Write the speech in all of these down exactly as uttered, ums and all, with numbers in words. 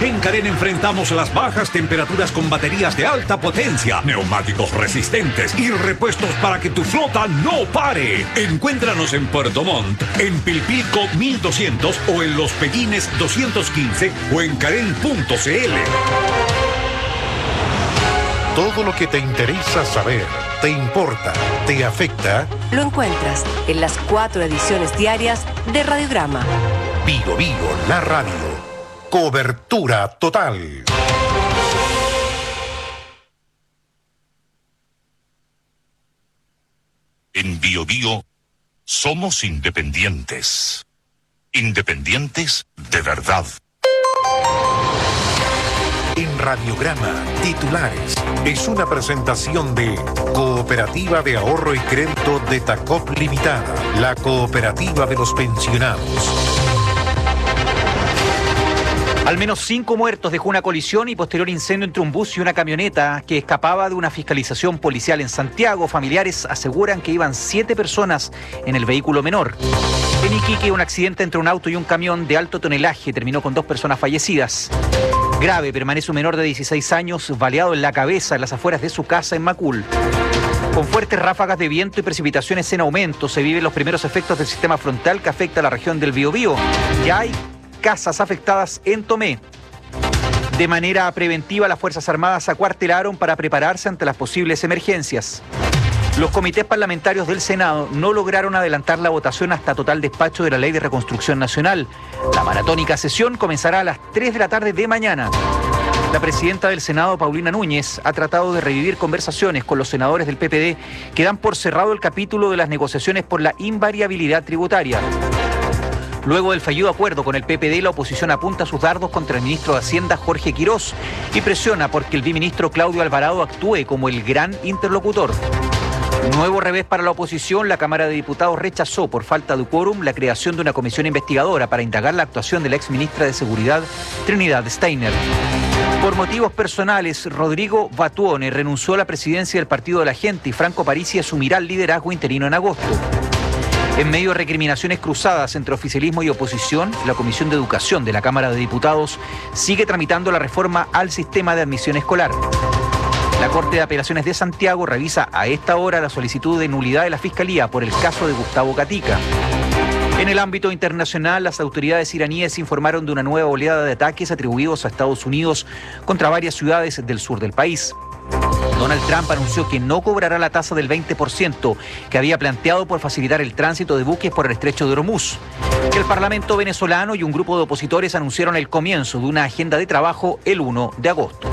En Carén enfrentamos las bajas temperaturas con baterías de alta potencia, neumáticos resistentes y repuestos para que tu flota no pare. Encuéntranos en Puerto Montt, en Pilpilco mil doscientos o en Los Pellines doscientos quince o en carén punto c l. Todo lo que te interesa saber, te importa, te afecta, lo encuentras en las cuatro ediciones diarias de Radiograma. Bio Bio, la radio. Cobertura total. En Bio Bio somos independientes. Independientes de verdad. En Radiograma, titulares. Es una presentación de Cooperativa de Ahorro y Crédito de Tacop Limitada, la cooperativa de los pensionados. Al menos cinco muertos dejó una colisión y posterior incendio entre un bus y una camioneta que escapaba de una fiscalización policial en Santiago. Familiares aseguran que iban siete personas en el vehículo menor. En Iquique, un accidente entre un auto y un camión de alto tonelaje terminó con dos personas fallecidas. Grave permanece un menor de dieciséis años baleado en la cabeza en las afueras de su casa en Macul. Con fuertes ráfagas de viento y precipitaciones en aumento, se viven los primeros efectos del sistema frontal que afecta a la región del Biobío. Ya hay casas afectadas en Tomé. De manera preventiva, las Fuerzas Armadas se acuartelaron para prepararse ante las posibles emergencias. Los comités parlamentarios del Senado no lograron adelantar la votación hasta total despacho de la Ley de Reconstrucción Nacional. La maratónica sesión comenzará a las tres de la tarde de mañana. La presidenta del Senado, Paulina Núñez, ha tratado de revivir conversaciones con los senadores del P P D que dan por cerrado el capítulo de las negociaciones por la invariabilidad tributaria. Luego del fallido acuerdo con el P P D, la oposición apunta sus dardos contra el ministro de Hacienda, Jorge Quirós, y presiona porque el biministro Claudio Alvarado actúe como el gran interlocutor. Nuevo revés para la oposición. La Cámara de Diputados rechazó por falta de quórum la creación de una comisión investigadora para indagar la actuación de la exministra de Seguridad, Trinidad Steiner. Por motivos personales, Rodrigo Batuone renunció a la presidencia del Partido de la Gente y Franco Parisi asumirá el liderazgo interino en agosto. En medio de recriminaciones cruzadas entre oficialismo y oposición, la Comisión de Educación de la Cámara de Diputados sigue tramitando la reforma al sistema de admisión escolar. La Corte de Apelaciones de Santiago revisa a esta hora la solicitud de nulidad de la Fiscalía por el caso de Gustavo Gatica. En el ámbito internacional, las autoridades iraníes informaron de una nueva oleada de ataques atribuidos a Estados Unidos contra varias ciudades del sur del país. Donald Trump anunció que no cobrará la tasa del veinte por ciento que había planteado por facilitar el tránsito de buques por el estrecho de Hormuz. El Parlamento venezolano y un grupo de opositores anunciaron el comienzo de una agenda de trabajo el primero de agosto.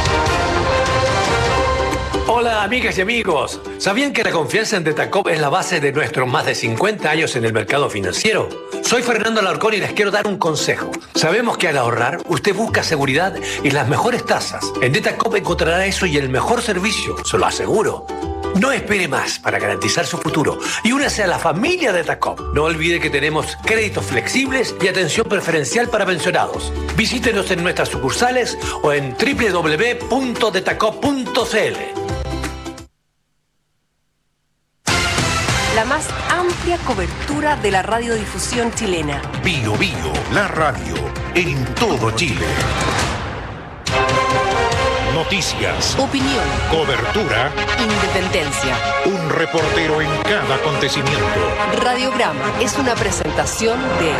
Hola amigas y amigos, ¿sabían que la confianza en Detacop es la base de nuestros más de cincuenta años en el mercado financiero? Soy Fernando Alarcón y les quiero dar un consejo. Sabemos que al ahorrar, usted busca seguridad y las mejores tasas. En Detacop encontrará eso y el mejor servicio, se lo aseguro. No espere más para garantizar su futuro y únase a la familia de Detacop. No olvide que tenemos créditos flexibles y atención preferencial para pensionados. Visítenos en nuestras sucursales o en doble u doble u doble u punto detacop punto c l. La más amplia cobertura de la radiodifusión chilena. Bio Bio, la radio, en todo Chile. Noticias, Opinión, cobertura, independencia. un reportero en cada acontecimiento. Radiograma es una presentación de...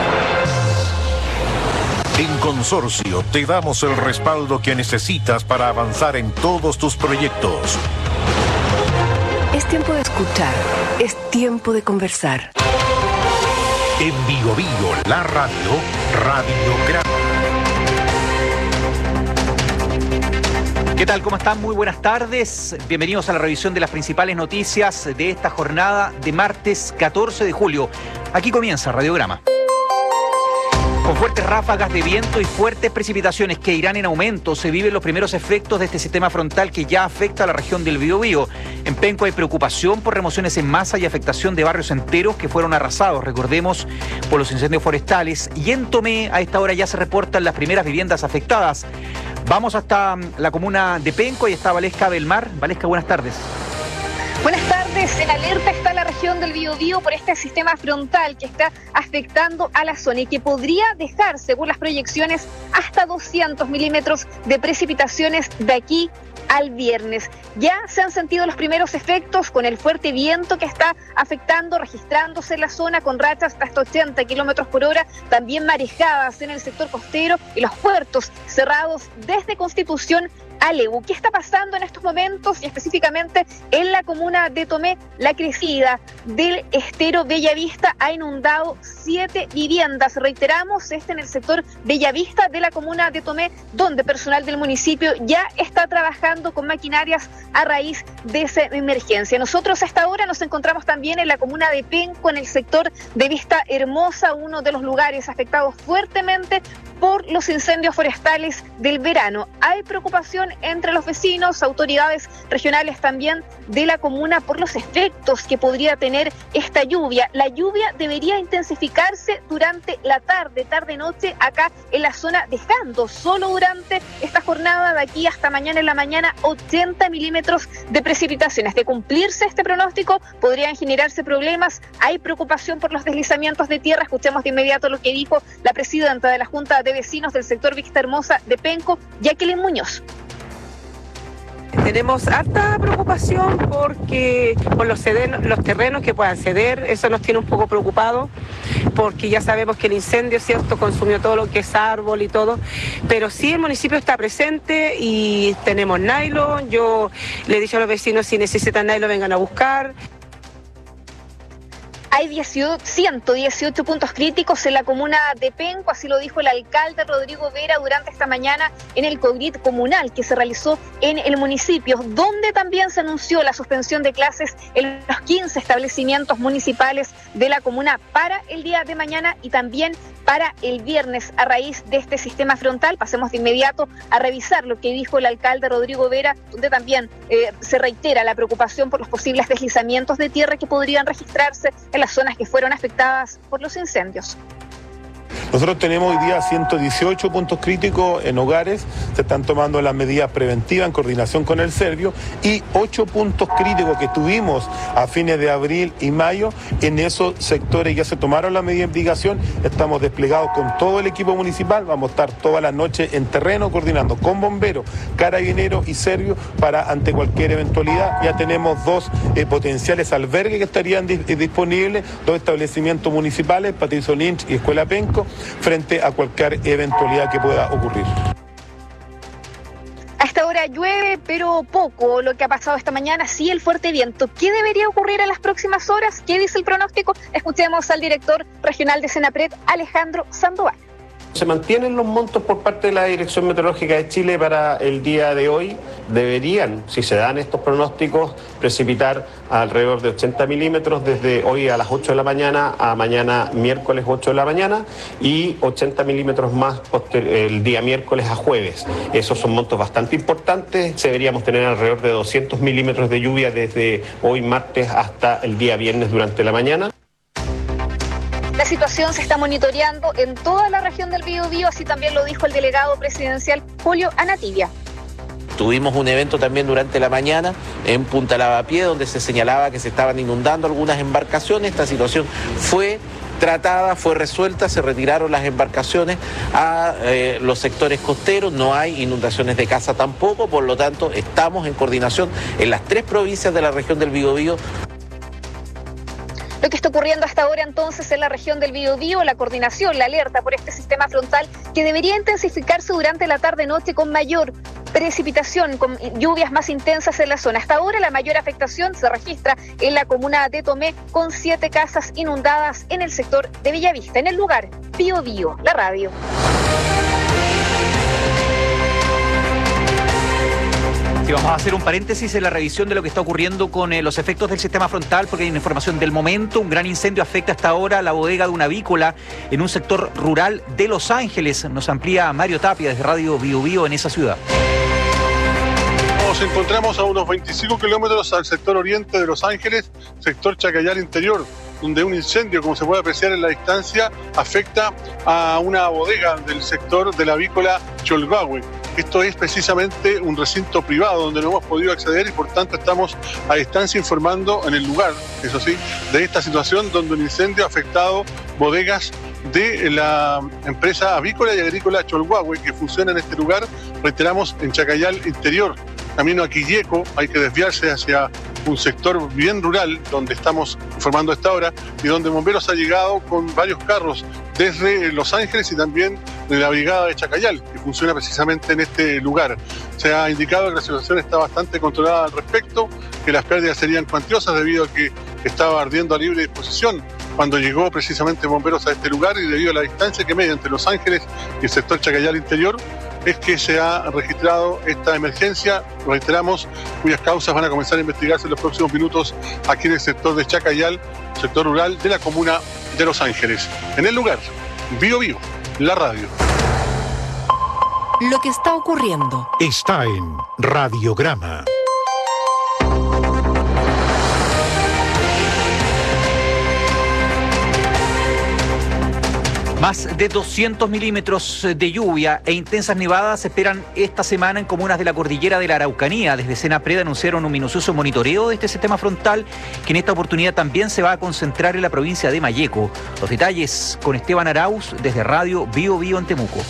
En Consorcio te damos el respaldo que necesitas para avanzar en todos tus proyectos. Es tiempo de escuchar, es tiempo de conversar. En Bio Bio, la radio, Radiograma. ¿Qué tal? ¿Cómo están? Muy buenas tardes. Bienvenidos a la revisión de las principales noticias de esta jornada de martes catorce de julio. Aquí comienza Radiograma. Con fuertes ráfagas de viento y fuertes precipitaciones que irán en aumento, se viven los primeros efectos de este sistema frontal que ya afecta a la región del Biobío. En Penco hay preocupación por remociones en masa y afectación de barrios enteros que fueron arrasados, recordemos, por los incendios forestales. Y en Tomé, a esta hora ya se reportan las primeras viviendas afectadas. Vamos hasta la comuna de Penco y está Valesca Belmar. Valesca, buenas tardes. Buenas tardes. En alerta está la región del Biobío por este sistema frontal que está afectando a la zona y que podría dejar, según las proyecciones, hasta doscientos milímetros de precipitaciones de aquí al viernes. Ya se han sentido los primeros efectos con el fuerte viento que está afectando, registrándose en la zona con rachas hasta ochenta kilómetros por hora, también marejadas en el sector costero y los puertos cerrados desde Constitución a Lebu. ¿Qué está pasando en estos momentos y específicamente en la comuna de Tomé? La crecida del estero Bellavista ha inundado siete viviendas. Reiteramos, este en el sector Bellavista de la comuna de Tomé, donde personal del municipio ya está trabajando con maquinarias a raíz de esa emergencia. Nosotros hasta ahora nos encontramos también en la comuna de Penco, en el sector de Vista Hermosa, uno de los lugares afectados fuertemente por los incendios forestales del verano. Hay preocupación entre los vecinos, autoridades regionales también de la comuna por los efectos que podría tener esta lluvia. La lluvia debería intensificarse durante la tarde, tarde-noche acá en la zona, dejando solo durante esta jornada de aquí hasta mañana en la mañana ochenta milímetros de precipitaciones. De cumplirse este pronóstico, podrían generarse problemas. Hay preocupación por los deslizamientos de tierra. Escuchemos de inmediato lo que dijo la presidenta de la Junta de Vecinos del sector Vista Hermosa de Penco, Jacqueline Muñoz. Tenemos harta preocupación porque por los, ceder, los terrenos que puedan ceder, eso nos tiene un poco preocupados, porque ya sabemos que el incendio, cierto, consumió todo lo que es árbol y todo, pero sí el municipio está presente y tenemos nylon. Yo le he dicho a los vecinos, si necesitan nylon vengan a buscar. Hay ciento dieciocho puntos críticos en la comuna de Penco, así lo dijo el alcalde Rodrigo Vera durante esta mañana en el COGRIT comunal que se realizó en el municipio, donde también se anunció la suspensión de clases en los quince establecimientos municipales de la comuna para el día de mañana y también para el viernes a raíz de este sistema frontal. Pasemos de inmediato a revisar lo que dijo el alcalde Rodrigo Vera, donde también eh, se reitera la preocupación por los posibles deslizamientos de tierra que podrían registrarse en las zonas que fueron afectadas por los incendios. Nosotros tenemos hoy día ciento dieciocho puntos críticos en hogares, se están tomando las medidas preventivas en coordinación con el Servio, y ocho puntos críticos que tuvimos a fines de abril y mayo. En esos sectores ya se tomaron las medidas de mitigación, estamos desplegados con todo el equipo municipal, vamos a estar toda la noche en terreno coordinando con bomberos, carabineros y Servio para ante cualquier eventualidad. Ya tenemos dos eh, potenciales albergues que estarían dis- disponibles, dos establecimientos municipales, Patricio Lynch y Escuela Penco, frente a cualquier eventualidad que pueda ocurrir. A esta hora llueve, pero poco. Lo que ha pasado esta mañana, sí, el fuerte viento. ¿Qué debería ocurrir en las próximas horas? ¿Qué dice el pronóstico? Escuchemos al director regional de Senapred, Alejandro Sandoval. Se mantienen los montos por parte de la Dirección Meteorológica de Chile para el día de hoy. Deberían, si se dan estos pronósticos, precipitar alrededor de ochenta milímetros desde hoy a las ocho de la mañana a mañana miércoles ocho de la mañana y ochenta milímetros más el día miércoles a jueves. Esos son montos bastante importantes. Deberíamos tener alrededor de doscientos milímetros de lluvia desde hoy martes hasta el día viernes durante la mañana. La situación se está monitoreando en toda la región del Biobío, así también lo dijo el delegado presidencial Julio Anativia. Tuvimos un evento también durante la mañana en Punta Lavapié, donde se señalaba que se estaban inundando algunas embarcaciones. Esta situación fue tratada, fue resuelta, se retiraron las embarcaciones a eh, los sectores costeros, no hay inundaciones de casa tampoco, por lo tanto estamos en coordinación en las tres provincias de la región del Biobío. Lo que está ocurriendo hasta ahora entonces en la región del Biobío, la coordinación, la alerta por este sistema frontal que debería intensificarse durante la tarde-noche con mayor precipitación, con lluvias más intensas en la zona. Hasta ahora la mayor afectación se registra en la comuna de Tomé, con siete casas inundadas en el sector de Bellavista. En el lugar, Biobío, la radio. Sí, vamos a hacer un paréntesis en la revisión de lo que está ocurriendo con eh, los efectos del sistema frontal, porque hay una información del momento. Un gran incendio afecta hasta ahora la bodega de una avícola en un sector rural de Los Ángeles. Nos amplía Mario Tapia desde Radio Biobío en esa ciudad. Nos encontramos a unos veinticinco kilómetros al sector oriente de Los Ángeles, sector Chacayal Interior, donde un incendio, como se puede apreciar en la distancia, afecta a una bodega del sector de la avícola Cholgahue, Esto es precisamente un recinto privado donde no hemos podido acceder y por tanto estamos a distancia informando en el lugar, eso sí, de esta situación donde un incendio ha afectado bodegas de la empresa avícola y agrícola Cholhuahue que funciona en este lugar, reiteramos, en Chacayal Interior. Camino a Quilleco, hay que desviarse hacia un sector bien rural donde estamos informando a esta hora y donde Bomberos ha llegado con varios carros desde Los Ángeles y también de la Brigada de Chacayal, que funciona precisamente en este lugar. Se ha indicado que la situación está bastante controlada al respecto, que las pérdidas serían cuantiosas debido a que estaba ardiendo a libre disposición cuando llegó precisamente Bomberos a este lugar y debido a la distancia que media entre Los Ángeles y el sector Chacayal Interior, es que se ha registrado esta emergencia, reiteramos, cuyas causas van a comenzar a investigarse en los próximos minutos aquí en el sector de Chacayal, sector rural de la comuna de Los Ángeles. En el lugar, Bío Bío, la radio. Lo que está ocurriendo está en Radiograma. Más de doscientos milímetros de lluvia e intensas nevadas se esperan esta semana en comunas de la cordillera de la Araucanía. Desde Senapred anunciaron un minucioso monitoreo de este sistema frontal que en esta oportunidad también se va a concentrar en la provincia de Malleco. Los detalles con Esteban Arauz desde Radio Bío Bío en Temuco.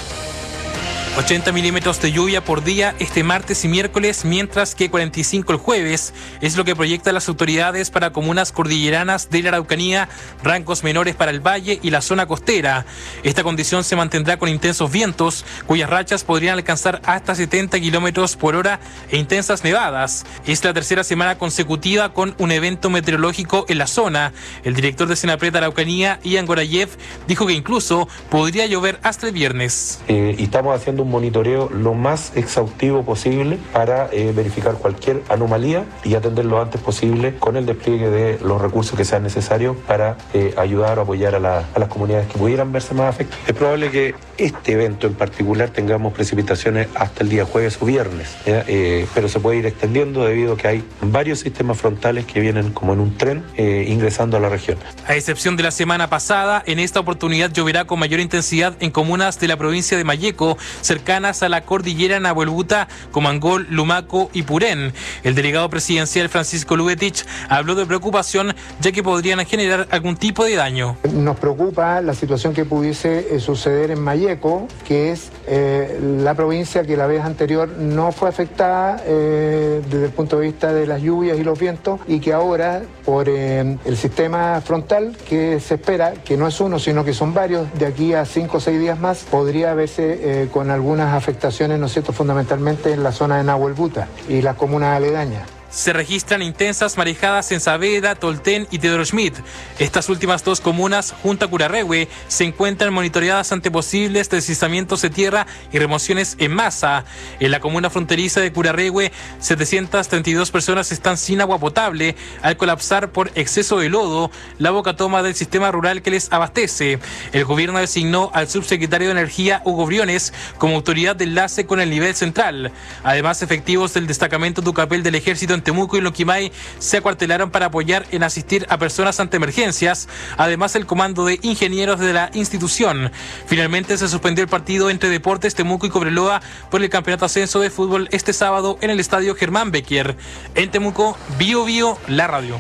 ochenta milímetros de lluvia por día este martes y miércoles, mientras que cuarenta y cinco el jueves, es lo que proyectan las autoridades para comunas cordilleranas de la Araucanía, rangos menores para el valle y la zona costera. Esta condición se mantendrá con intensos vientos, cuyas rachas podrían alcanzar hasta setenta kilómetros por hora e intensas nevadas. Es la tercera semana consecutiva con un evento meteorológico en la zona. El director de Senapred Araucanía, Ian Gorayev, dijo que incluso podría llover hasta el viernes. Eh, y estamos haciendo un monitoreo lo más exhaustivo posible para eh, verificar cualquier anomalía y atender lo antes posible con el despliegue de los recursos que sean necesarios para eh, ayudar o apoyar a, la, a las comunidades que pudieran verse más afectadas. Es probable que este evento en particular tengamos precipitaciones hasta el día jueves o viernes, eh, pero se puede ir extendiendo debido a que hay varios sistemas frontales que vienen como en un tren eh, ingresando a la región. A excepción de la semana pasada, en esta oportunidad lloverá con mayor intensidad en comunas de la provincia de Malleco, cercanas a la cordillera Nahuelbuta, Comangol, Lumaco y Purén. El delegado presidencial Francisco Lubetich habló de preocupación ya que podrían generar algún tipo de daño. Nos preocupa la situación que pudiese eh, suceder en Malleco, que es eh, la provincia que la vez anterior no fue afectada eh, desde el punto de vista de las lluvias y los vientos y que ahora por eh, el sistema frontal que se espera, que no es uno sino que son varios, de aquí a cinco o seis días más podría verse eh, con algunas afectaciones, ¿no es cierto?, fundamentalmente en la zona de Nahuelbuta y las comunas aledañas. Se registran intensas marejadas en Saavedra, Tolten y Teodoro Schmidt. Estas últimas dos comunas, junto a Curarrehue, se encuentran monitoreadas ante posibles deslizamientos de tierra y remociones en masa. En la comuna fronteriza de Curarrehue, setecientas treinta y dos personas están sin agua potable al colapsar por exceso de lodo la boca toma del sistema rural que les abastece. El gobierno designó al subsecretario de Energía, Hugo Briones, como autoridad de enlace con el nivel central. Además, efectivos del destacamento Tucapel del Ejército en Temuco y Lonquimay se acuartelaron para apoyar en asistir a personas ante emergencias, además el comando de ingenieros de la institución. Finalmente se suspendió el partido entre Deportes Temuco y Cobreloa por el campeonato ascenso de fútbol este sábado en el estadio Germán Becker. En Temuco, Bío Bío, la radio.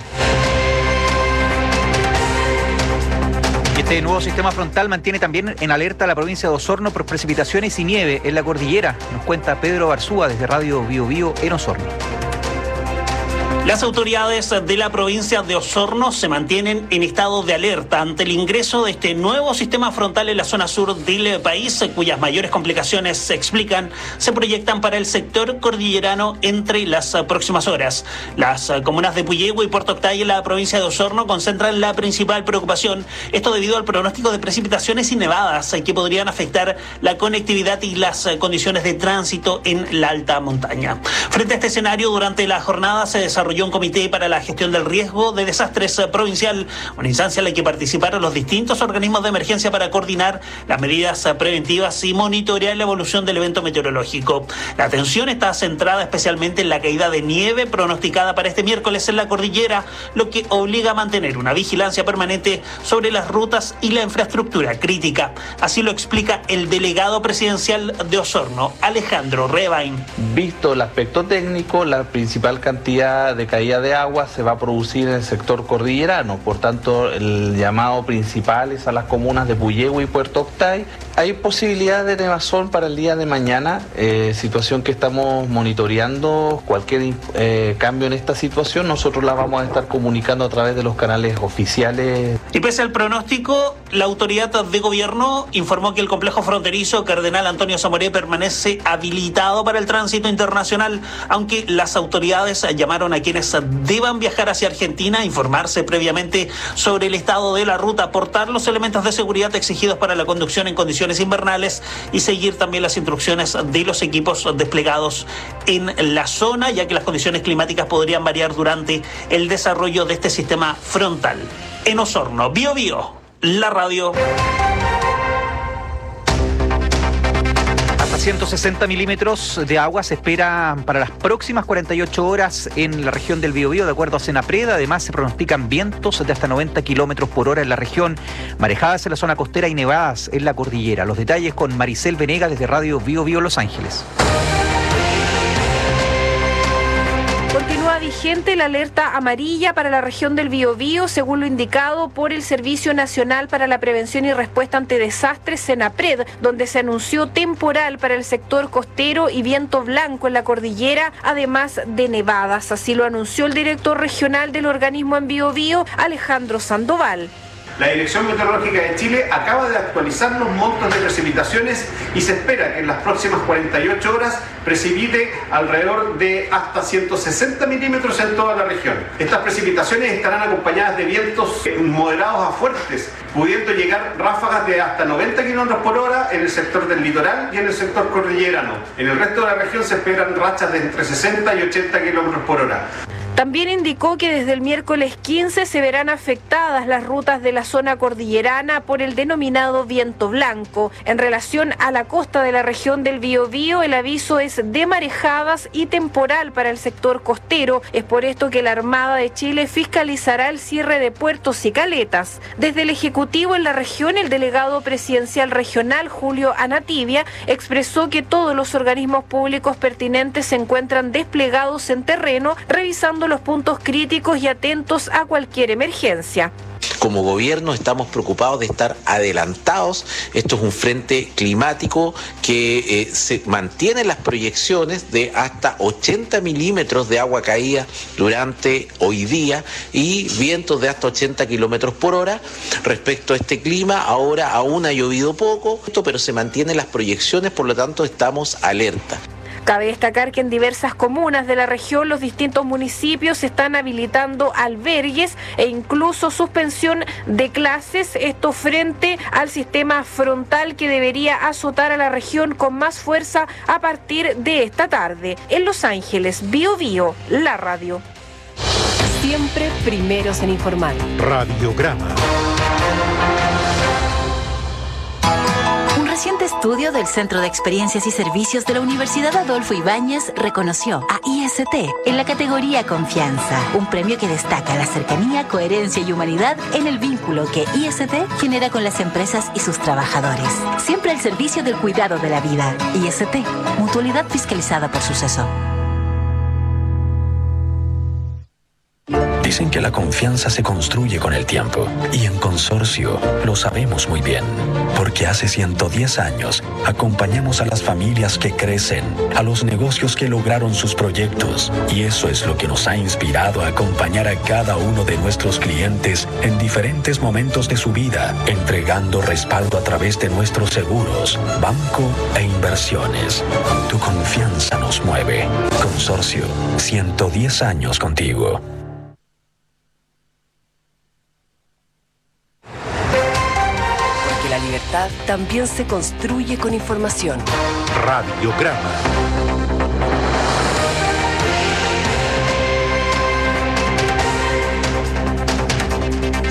Este nuevo sistema frontal mantiene también en alerta a la provincia de Osorno por precipitaciones y nieve en la cordillera. Nos cuenta Pedro Barzúa desde Radio Bío Bío en Osorno. Las autoridades de la provincia de Osorno se mantienen en estado de alerta ante el ingreso de este nuevo sistema frontal en la zona sur del país, cuyas mayores complicaciones se explican, se proyectan para el sector cordillerano entre las próximas horas. Las comunas de Puyehue y Puerto Octay en la provincia de Osorno concentran la principal preocupación, esto debido al pronóstico de precipitaciones y nevadas que podrían afectar la conectividad y las condiciones de tránsito en la alta montaña. Frente a este escenario, durante la jornada se desarrolló desarrolló un comité para la gestión del riesgo de desastres provincial, una instancia en la que participaron los distintos organismos de emergencia para coordinar las medidas preventivas y monitorear la evolución del evento meteorológico. La atención está centrada especialmente en la caída de nieve pronosticada para este miércoles en la cordillera, lo que obliga a mantener una vigilancia permanente sobre las rutas y la infraestructura crítica. Así lo explica el delegado presidencial de Osorno, Alejandro Rebain. Visto el aspecto técnico, la principal cantidad de caída de agua se va a producir en el sector cordillerano. Por tanto, el llamado principal es a las comunas de Puyehue y Puerto Octay. Hay posibilidad de nevazón para el día de mañana, eh, situación que estamos monitoreando. Cualquier eh, cambio en esta situación, nosotros la vamos a estar comunicando a través de los canales oficiales. Y pese al pronóstico, la autoridad de gobierno informó que el complejo fronterizo Cardenal Antonio Zamoré permanece habilitado para el tránsito internacional, aunque las autoridades llamaron a quienes deban viajar hacia Argentina a informarse previamente sobre el estado de la ruta, aportar los elementos de seguridad exigidos para la conducción en condiciones invernales y seguir también las instrucciones de los equipos desplegados en la zona, ya que las condiciones climáticas podrían variar durante el desarrollo de este sistema frontal. En Osorno, Bio Bio, la radio. Hasta ciento sesenta milímetros de agua se espera para las próximas cuarenta y ocho horas en la región del Biobío, de acuerdo a Senapred. Además, se pronostican vientos de hasta noventa kilómetros por hora en la región, marejadas en la zona costera y nevadas en la cordillera. Los detalles con Maricel Venegas desde Radio Biobío Los Ángeles. Continúa vigente la alerta amarilla para la región del Biobío, según lo indicado por el Servicio Nacional para la Prevención y Respuesta ante Desastres, Senapred, donde se anunció temporal para el sector costero y viento blanco en la cordillera, además de nevadas. Así lo anunció el director regional del organismo en Biobío, Alejandro Sandoval. La Dirección Meteorológica de Chile acaba de actualizar los montos de precipitaciones y se espera que en las próximas cuarenta y ocho horas precipite alrededor de hasta ciento sesenta milímetros en toda la región. Estas precipitaciones estarán acompañadas de vientos moderados a fuertes, pudiendo llegar ráfagas de hasta noventa kilómetros por hora en el sector del litoral y en el sector cordillerano. En el resto de la región se esperan rachas de entre sesenta y ochenta kilómetros por hora. También indicó que desde el miércoles quince se verán afectadas las rutas de la zona cordillerana por el denominado viento blanco. En relación a la costa de la región del Biobío, el aviso es de marejadas y temporal para el sector costero. Es por esto que la Armada de Chile fiscalizará el cierre de puertos y caletas. Desde el Ejecutivo en la región, el delegado presidencial regional, Julio Anativia, expresó que todos los organismos públicos pertinentes se encuentran desplegados en terreno, revisando los puntos críticos y atentos a cualquier emergencia. Como gobierno estamos preocupados de estar adelantados. Esto es un frente climático que eh, se mantiene las proyecciones de hasta ochenta milímetros de agua caída durante hoy día y vientos de hasta ochenta kilómetros por hora. Respecto a este clima, ahora aún ha llovido poco, pero se mantienen las proyecciones, por lo tanto estamos alerta. Cabe destacar que en diversas comunas de la región los distintos municipios están habilitando albergues e incluso suspensión de clases, esto frente al sistema frontal que debería azotar a la región con más fuerza a partir de esta tarde. En Los Ángeles, Bio Bio, la radio. Siempre primeros en informar. Radiograma. Un reciente estudio del Centro de Experiencias y Servicios de la Universidad Adolfo Ibáñez reconoció a I S T en la categoría Confianza, un premio que destaca la cercanía, coherencia y humanidad en el vínculo que I S T genera con las empresas y sus trabajadores. Siempre al servicio del cuidado de la vida. I S T, mutualidad fiscalizada por Suceso. Dicen que la confianza se construye con el tiempo y en Consorcio lo sabemos muy bien, porque hace ciento diez años acompañamos a las familias que crecen, a los negocios que lograron sus proyectos, y eso es lo que nos ha inspirado a acompañar a cada uno de nuestros clientes en diferentes momentos de su vida, entregando respaldo a través de nuestros seguros, banco e inversiones. Tu confianza nos mueve. Consorcio, ciento diez años contigo. La libertad también se construye con información. Radiograma.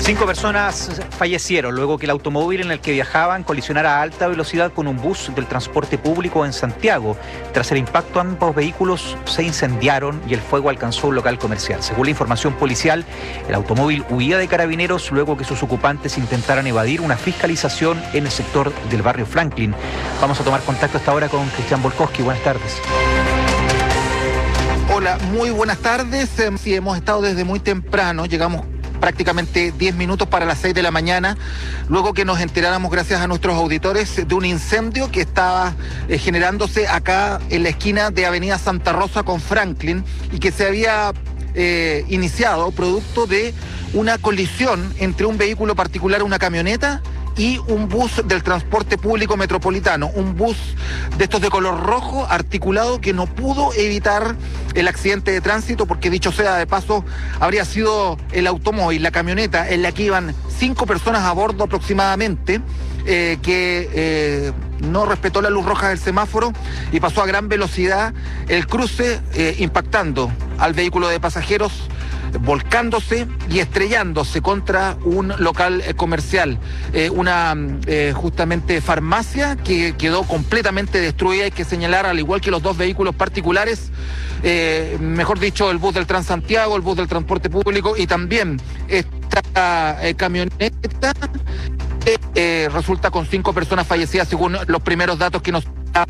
Cinco personas fallecieron luego que el automóvil en el que viajaban colisionara a alta velocidad con un bus del transporte público en Santiago. Tras el impacto, ambos vehículos se incendiaron y el fuego alcanzó un local comercial. Según la información policial, el automóvil huía de Carabineros luego que sus ocupantes intentaran evadir una fiscalización en el sector del barrio Franklin. Vamos a tomar contacto hasta ahora con Cristian Volkowski. Buenas tardes. Hola, muy buenas tardes. Sí, hemos estado desde muy temprano, llegamos prácticamente diez minutos para las seis de la mañana, luego que nos enteráramos, gracias a nuestros auditores, de un incendio que estaba eh, generándose acá en la esquina de Avenida Santa Rosa con Franklin y que se había eh, iniciado producto de una colisión entre un vehículo particular, una camioneta, y un bus del transporte público metropolitano, un bus de estos de color rojo articulado que no pudo evitar el accidente de tránsito porque, dicho sea de paso, habría sido el automóvil, la camioneta en la que iban cinco personas a bordo aproximadamente, eh, que eh, no respetó la luz roja del semáforo y pasó a gran velocidad el cruce, eh, impactando al vehículo de pasajeros, volcándose y estrellándose contra un local eh, comercial, eh, una eh, justamente farmacia que quedó completamente destruida. Hay que señalar, al igual que los dos vehículos particulares, eh, mejor dicho, el bus del Transantiago, el bus del transporte público y también esta eh, camioneta, eh, eh, resulta con cinco personas fallecidas según los primeros datos que nos da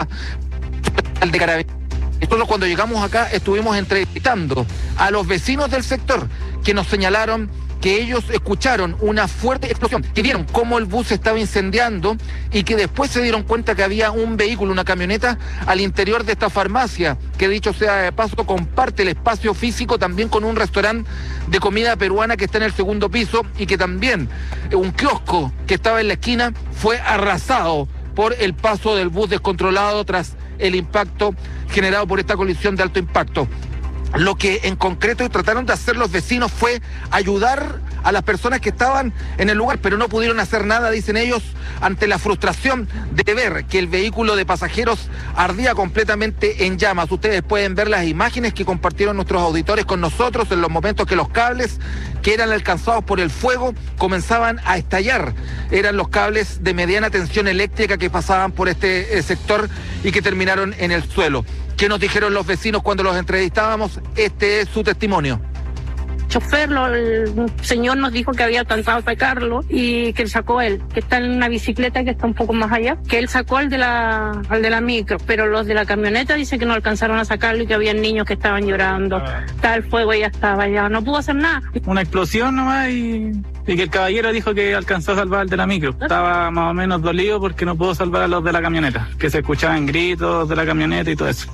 el de Carabineros. Nosotros, cuando llegamos acá, estuvimos entrevistando a los vecinos del sector que nos señalaron que ellos escucharon una fuerte explosión, que vieron cómo el bus se estaba incendiando y que después se dieron cuenta que había un vehículo, una camioneta, al interior de esta farmacia, que, dicho sea de paso, comparte el espacio físico también con un restaurante de comida peruana que está en el segundo piso y que también un kiosco que estaba en la esquina fue arrasado por el paso del bus descontrolado tras el impacto generado por esta colisión de alto impacto. Lo que en concreto trataron de hacer los vecinos fue ayudar a las personas que estaban en el lugar, pero no pudieron hacer nada, dicen ellos, ante la frustración de ver que el vehículo de pasajeros ardía completamente en llamas. Ustedes pueden ver las imágenes que compartieron nuestros auditores con nosotros en los momentos que los cables que eran alcanzados por el fuego comenzaban a estallar. Eran los cables de mediana tensión eléctrica que pasaban por este eh, sector y que terminaron en el suelo. ¿Qué nos dijeron los vecinos cuando los entrevistábamos? Este es su testimonio. Chofer, lo, el señor nos dijo que había alcanzado a sacarlo y que él sacó él, que está en una bicicleta que está un poco más allá, que él sacó al de la al de la micro, pero los de la camioneta dice que no alcanzaron a sacarlo y que había niños que estaban llorando. Ah. Estaba el fuego y ya estaba, ya no pudo hacer nada. Una explosión nomás y, y que el caballero dijo que alcanzó a salvar al de la micro. Estaba más o menos dolido porque no pudo salvar a los de la camioneta, que se escuchaban gritos de la camioneta y todo eso.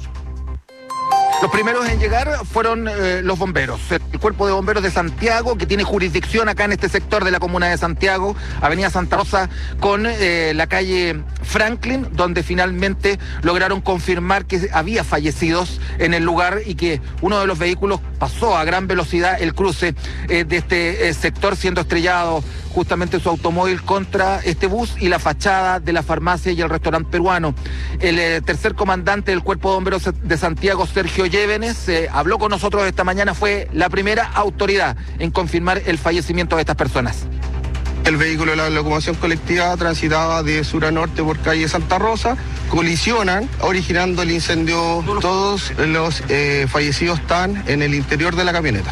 Los primeros en llegar fueron eh, los bomberos, el Cuerpo de Bomberos de Santiago, que tiene jurisdicción acá en este sector de la comuna de Santiago, Avenida Santa Rosa con eh, la calle Franklin, donde finalmente lograron confirmar que había fallecidos en el lugar y que uno de los vehículos pasó a gran velocidad el cruce eh, de este eh, sector, siendo estrellado justamente su automóvil contra este bus y la fachada de la farmacia y el restaurante peruano. El eh, tercer comandante del Cuerpo de Bomberos de Santiago, Sergio Llévenes, eh, habló con nosotros esta mañana, fue la primera autoridad en confirmar el fallecimiento de estas personas. El vehículo de la locomoción colectiva transitaba de sur a norte por calle Santa Rosa, colisionan, originando el incendio. Todos los eh, fallecidos están en el interior de la camioneta.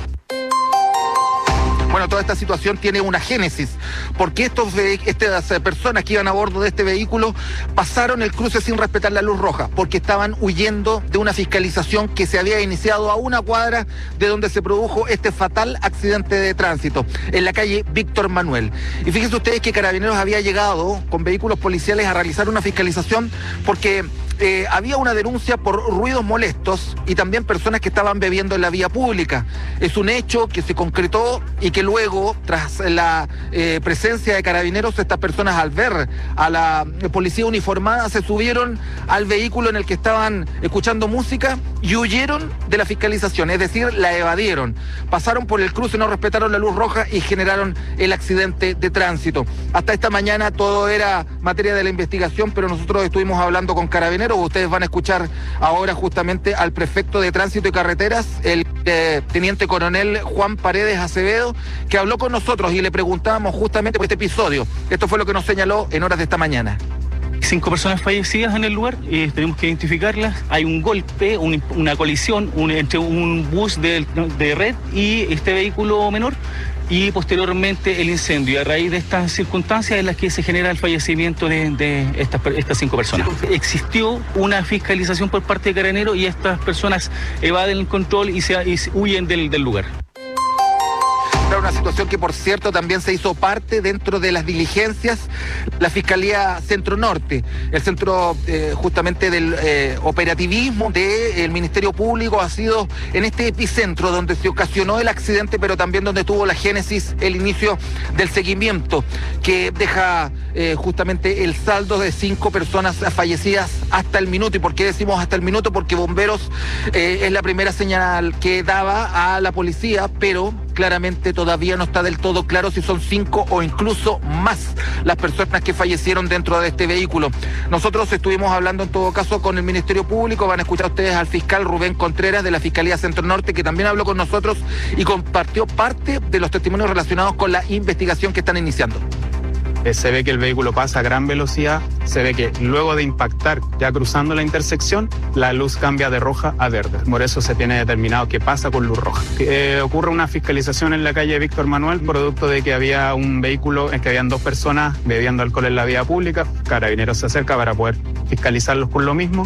Bueno, toda esta situación tiene una génesis, porque estos estas personas que iban a bordo de este vehículo pasaron el cruce sin respetar la luz roja, porque estaban huyendo de una fiscalización que se había iniciado a una cuadra de donde se produjo este fatal accidente de tránsito, en la calle Víctor Manuel. Y fíjense ustedes que Carabineros había llegado con vehículos policiales a realizar una fiscalización porque eh, había una denuncia por ruidos molestos y también personas que estaban bebiendo en la vía pública. Es un hecho que se concretó y que luego, tras la eh, presencia de Carabineros, estas personas, al ver a la policía uniformada, se subieron al vehículo en el que estaban escuchando música y huyeron de la fiscalización, es decir, la evadieron. Pasaron por el cruce, no respetaron la luz roja y generaron el accidente de tránsito. Hasta esta mañana todo era materia de la investigación, pero nosotros estuvimos hablando con Carabineros. Ustedes van a escuchar ahora justamente al prefecto de Tránsito y Carreteras, el eh, teniente coronel Juan Paredes Acevedo, que habló con nosotros y le preguntábamos justamente por este episodio. Esto fue lo que nos señaló en horas de esta mañana. Cinco personas fallecidas en el lugar, eh, tenemos que identificarlas. Hay un golpe, un, una colisión un, entre un bus de, de red y este vehículo menor, y posteriormente el incendio. Y a raíz de estas circunstancias es las que se genera el fallecimiento de, de estas, estas cinco personas. Existió una fiscalización por parte de Carabineros y estas personas evaden el control y, se, y huyen del, del lugar. Una situación que, por cierto, también se hizo parte dentro de las diligencias la Fiscalía Centro Norte, el centro eh, justamente del eh, operativismo del Ministerio Público ha sido en este epicentro donde se ocasionó el accidente, pero también donde tuvo la génesis, el inicio del seguimiento, que deja eh, justamente el saldo de cinco personas fallecidas hasta el minuto. ¿Y por qué decimos hasta el minuto? Porque Bomberos eh, es la primera señal que daba a la policía, pero claramente todavía no está del todo claro si son cinco o incluso más las personas que fallecieron dentro de este vehículo. Nosotros estuvimos hablando en todo caso con el Ministerio Público. Van a escuchar ustedes al fiscal Rubén Contreras de la Fiscalía Centro Norte, que también habló con nosotros y compartió parte de los testimonios relacionados con la investigación que están iniciando. Se ve que el vehículo pasa a gran velocidad, se ve que luego de impactar ya cruzando la intersección, la luz cambia de roja a verde. Por eso se tiene determinado que pasa con luz roja. Eh, ocurre una fiscalización en la calle Víctor Manuel, producto de que había un vehículo en que habían dos personas bebiendo alcohol en la vía pública. Carabineros se acerca para poder fiscalizarlos por lo mismo.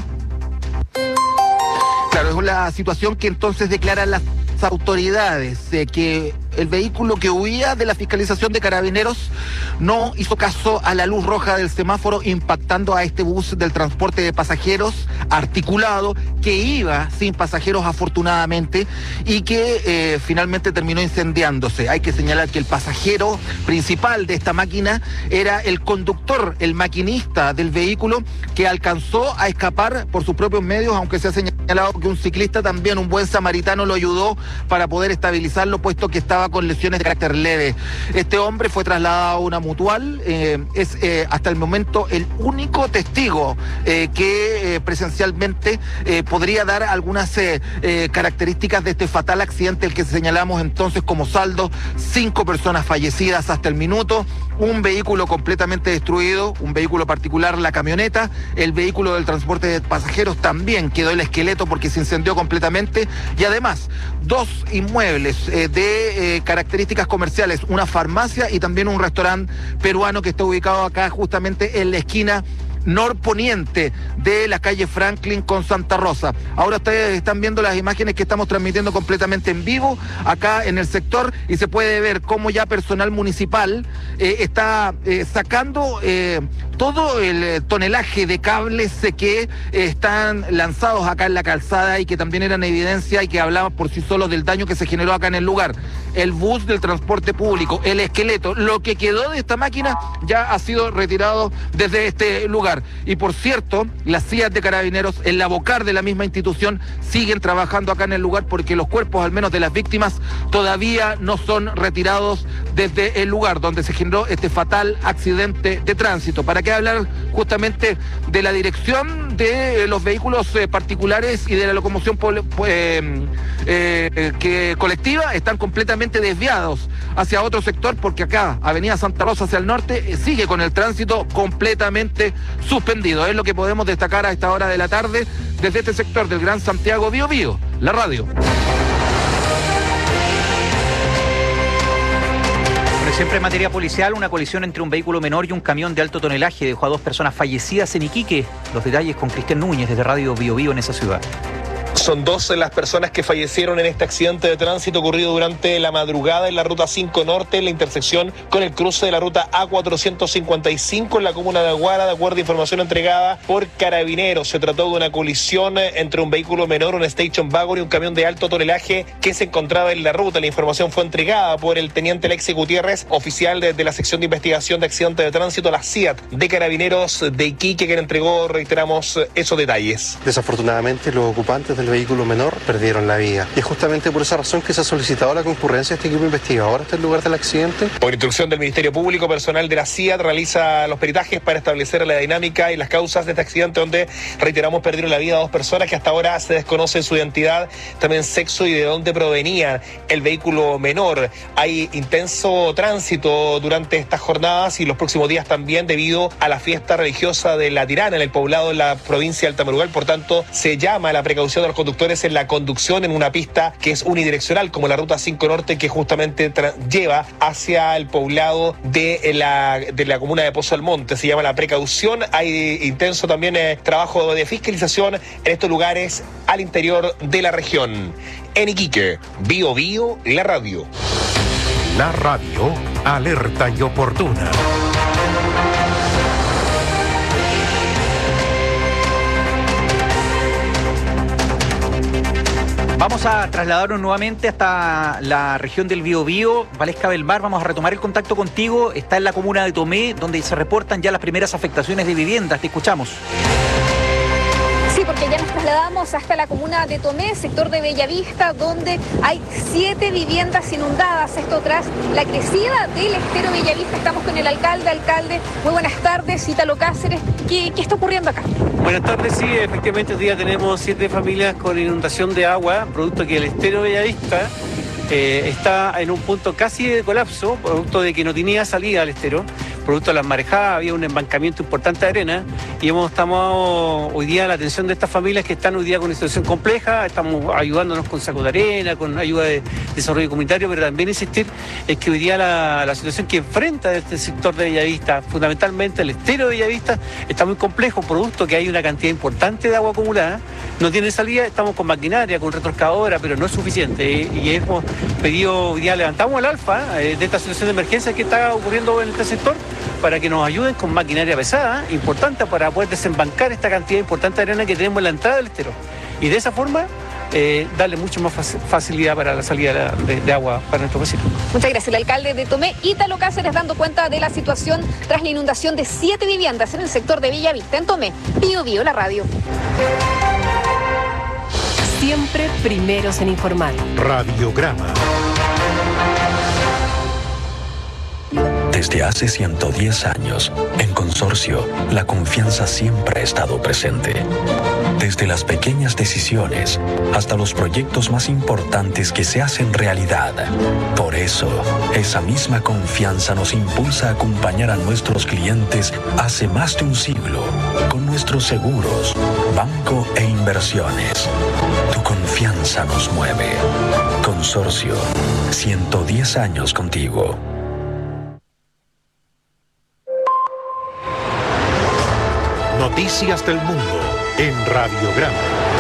Claro, es la situación que entonces declaran las autoridades, eh, que el vehículo que huía de la fiscalización de Carabineros no hizo caso a la luz roja del semáforo, impactando a este bus del transporte de pasajeros articulado que iba sin pasajeros afortunadamente y que eh, finalmente terminó incendiándose. Hay que señalar que el pasajero principal de esta máquina era el conductor, el maquinista del vehículo, que alcanzó a escapar por sus propios medios, aunque se ha señalado que un ciclista también, un buen samaritano, lo ayudó para poder estabilizarlo, puesto que estaba con lesiones de carácter leve. Este hombre fue trasladado a una mutual, eh, es eh, hasta el momento el único testigo eh, que eh, presencialmente eh, podría dar algunas eh, eh, características de este fatal accidente, el que señalamos entonces como saldo: cinco personas fallecidas hasta el minuto, un vehículo completamente destruido, un vehículo particular, la camioneta, el vehículo del transporte de pasajeros también quedó el esqueleto porque se incendió completamente, y además dos inmuebles eh, de eh, características comerciales, una farmacia y también un restaurante peruano que está ubicado acá justamente en la esquina norponiente de la calle Franklin con Santa Rosa. Ahora ustedes están viendo las imágenes que estamos transmitiendo completamente en vivo acá en el sector, y se puede ver cómo ya personal municipal eh, está eh, sacando eh, todo el tonelaje de cables eh, que eh, están lanzados acá en la calzada y que también eran evidencia y que hablaban por sí solos del daño que se generó acá en el lugar. El bus del transporte público, el esqueleto, lo que quedó de esta máquina ya ha sido retirado desde este lugar. Y por cierto, las C I A de Carabineros, en la bocar de la misma institución, siguen trabajando acá en el lugar porque los cuerpos, al menos de las víctimas, todavía no son retirados desde el lugar donde se generó este fatal accidente de tránsito. ¿Para qué hablar justamente de la dirección de los vehículos eh, particulares y de la locomoción eh, eh, que colectiva? Están completamente desviados hacia otro sector, porque acá, Avenida Santa Rosa hacia el norte, eh, sigue con el tránsito completamente suspendido. Es lo que podemos destacar a esta hora de la tarde desde este sector del Gran Santiago Bío Bío, la radio. Siempre en materia policial, una colisión entre un vehículo menor y un camión de alto tonelaje dejó a dos personas fallecidas en Iquique. Los detalles con Cristian Núñez desde Radio Bío Bío en esa ciudad. Son dos las personas que fallecieron en este accidente de tránsito ocurrido durante la madrugada en la ruta cinco Norte, en la intersección con el cruce de la ruta A cuatrocientos cincuenta y cinco en la comuna de Aguara, de acuerdo a información entregada por Carabineros. Se trató de una colisión entre un vehículo menor, un station wagon, y un camión de alto tonelaje que se encontraba en la ruta. La información fue entregada por el teniente Alexis Gutiérrez, oficial de, de la sección de investigación de accidentes de tránsito, la C I A T de Carabineros de Iquique, quien entregó, reiteramos, esos detalles. Desafortunadamente, los ocupantes del vehículo vehículo menor perdieron la vida. Y es justamente por esa razón que se ha solicitado la concurrencia de este equipo investigador hasta el lugar del accidente. Por instrucción del Ministerio Público, personal de la C I A D realiza los peritajes para establecer la dinámica y las causas de este accidente, donde, reiteramos, perdieron la vida dos personas que hasta ahora se desconoce su identidad, también sexo y de dónde provenía el vehículo menor. Hay intenso tránsito durante estas jornadas y los próximos días también debido a la fiesta religiosa de la Tirana en el poblado de la provincia de Alta. Por tanto, se llama a la precaución de los conductores en la conducción en una pista que es unidireccional, como la Ruta cinco Norte, que justamente tra- lleva hacia el poblado de la, de la comuna de Pozo Almonte. Se llama la precaución. Hay intenso también eh, trabajo de fiscalización en estos lugares al interior de la región. En Iquique, Bio Bio, la radio. La radio, alerta y oportuna. Vamos a trasladarnos nuevamente hasta la región del Biobío, Valesca del Mar. Vamos a retomar el contacto contigo. Está en la comuna de Tomé, donde se reportan ya las primeras afectaciones de viviendas. Te escuchamos. Sí, porque ya nos trasladamos hasta la comuna de Tomé, sector de Bellavista, donde hay siete viviendas inundadas. Esto tras la crecida del estero Bellavista. Estamos con el alcalde. Alcalde, muy buenas tardes. Ítalo Cáceres, ¿qué, qué está ocurriendo acá? Buenas tardes, sí, efectivamente hoy día tenemos siete familias con inundación de agua, producto que el estero Bellavista eh, está en un punto casi de colapso, producto de que no tenía salida al estero. Producto de las marejadas, había un embancamiento importante de arena y hemos, estamos hoy día a la atención de estas familias que están hoy día con una situación compleja. Estamos ayudándonos con sacos de arena, con ayuda de desarrollo comunitario, pero también insistir es que hoy día la, la situación que enfrenta este sector de Bellavista, fundamentalmente el estero de Bellavista, está muy complejo, producto que hay una cantidad importante de agua acumulada, no tiene salida. Estamos con maquinaria, con retroexcavadora, pero no es suficiente y hemos pedido, hoy día levantamos el alfa eh, de esta situación de emergencia que está ocurriendo en este sector, para que nos ayuden con maquinaria pesada, importante para poder desembancar esta cantidad importante de arena que tenemos en la entrada del estero. Y de esa forma, eh, darle mucho más facilidad para la salida de, de agua para nuestro vecino. Muchas gracias. El alcalde de Tomé, Ítalo Cáceres, dando cuenta de la situación tras la inundación de siete viviendas en el sector de Bellavista. En Tomé, Bio Bio, la radio. Siempre primeros en informar. Radiograma. Desde hace ciento diez años, en Consorcio, la confianza siempre ha estado presente. Desde las pequeñas decisiones hasta los proyectos más importantes que se hacen realidad. Por eso, esa misma confianza nos impulsa a acompañar a nuestros clientes hace más de un siglo con nuestros seguros, banco e inversiones. Tu confianza nos mueve. Consorcio, ciento diez años contigo. Noticias del mundo en Radiograma.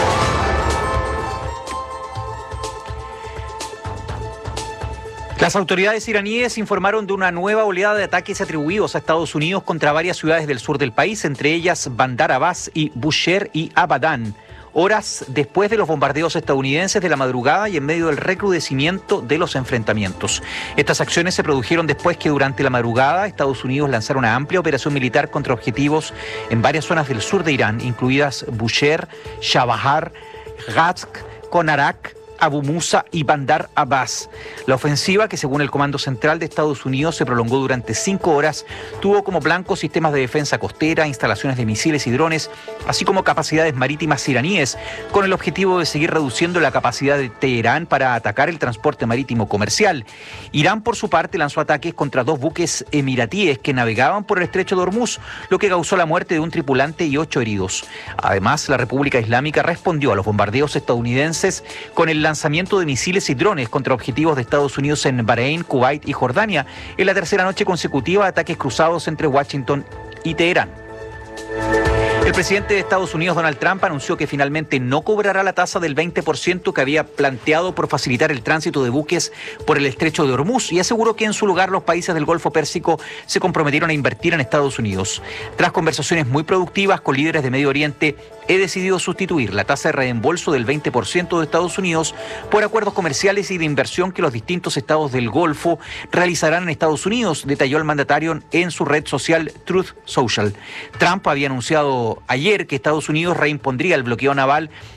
Las autoridades iraníes informaron de una nueva oleada de ataques atribuidos a Estados Unidos contra varias ciudades del sur del país, entre ellas Bandar Abbas y Bushehr y Abadan, horas después de los bombardeos estadounidenses de la madrugada y en medio del recrudecimiento de los enfrentamientos. Estas acciones se produjeron después que durante la madrugada Estados Unidos lanzara una amplia operación militar contra objetivos en varias zonas del sur de Irán, incluidas Bushehr, Chabahar, Ghazk, Konarak, Abu Musa y Bandar Abbas. La ofensiva, que según el Comando Central de Estados Unidos se prolongó durante cinco horas, tuvo como blanco sistemas de defensa costera, instalaciones de misiles y drones, así como capacidades marítimas iraníes, con el objetivo de seguir reduciendo la capacidad de Teherán para atacar el transporte marítimo comercial. Irán, por su parte, lanzó ataques contra dos buques emiratíes que navegaban por el estrecho de Hormuz, lo que causó la muerte de un tripulante y ocho heridos. Además, la República Islámica respondió a los bombardeos estadounidenses con el lanzamiento de misiles y drones contra objetivos de Estados Unidos en Bahrein, Kuwait y Jordania, en la tercera noche consecutiva de ataques cruzados entre Washington y Teherán. El presidente de Estados Unidos, Donald Trump, anunció que finalmente no cobrará la tasa del veinte por ciento que había planteado por facilitar el tránsito de buques por el estrecho de Hormuz y aseguró que en su lugar los países del Golfo Pérsico se comprometieron a invertir en Estados Unidos. Tras conversaciones muy productivas con líderes de Medio Oriente, he decidido sustituir la tasa de reembolso del veinte por ciento de Estados Unidos por acuerdos comerciales y de inversión que los distintos estados del Golfo realizarán en Estados Unidos, detalló el mandatario en su red social Truth Social. Trump había anunciado ayer que Estados Unidos reimpondría el bloqueo naval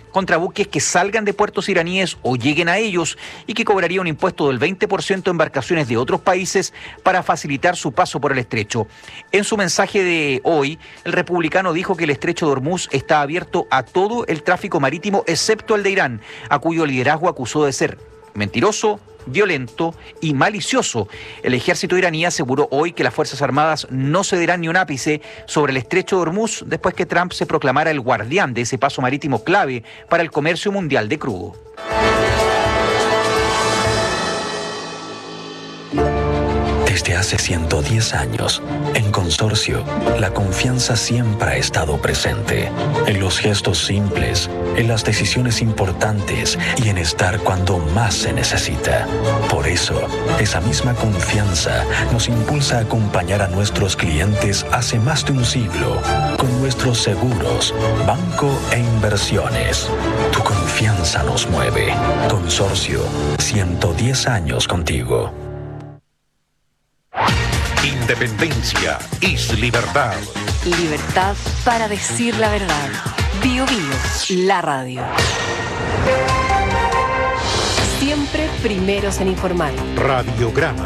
contra buques que salgan de puertos iraníes o lleguen a ellos y que cobraría un impuesto del veinte por ciento a embarcaciones de otros países para facilitar su paso por el estrecho. En su mensaje de hoy, el republicano dijo que el estrecho de Hormuz está abierto a todo el tráfico marítimo excepto el de Irán, a cuyo liderazgo acusó de ser mentiroso, violento y malicioso. El ejército iraní aseguró hoy que las Fuerzas Armadas no cederán ni un ápice sobre el estrecho de Hormuz después que Trump se proclamara el guardián de ese paso marítimo clave para el comercio mundial de crudo. Desde hace ciento diez años, en Consorcio, la confianza siempre ha estado presente. En los gestos simples, en las decisiones importantes y en estar cuando más se necesita. Por eso, esa misma confianza nos impulsa a acompañar a nuestros clientes hace más de un siglo con nuestros seguros, banco e inversiones. Tu confianza nos mueve. Consorcio, ciento diez años contigo. Independencia es libertad. Libertad para decir la verdad. Bio Bio, la radio. Siempre primeros en informar. Radiograma.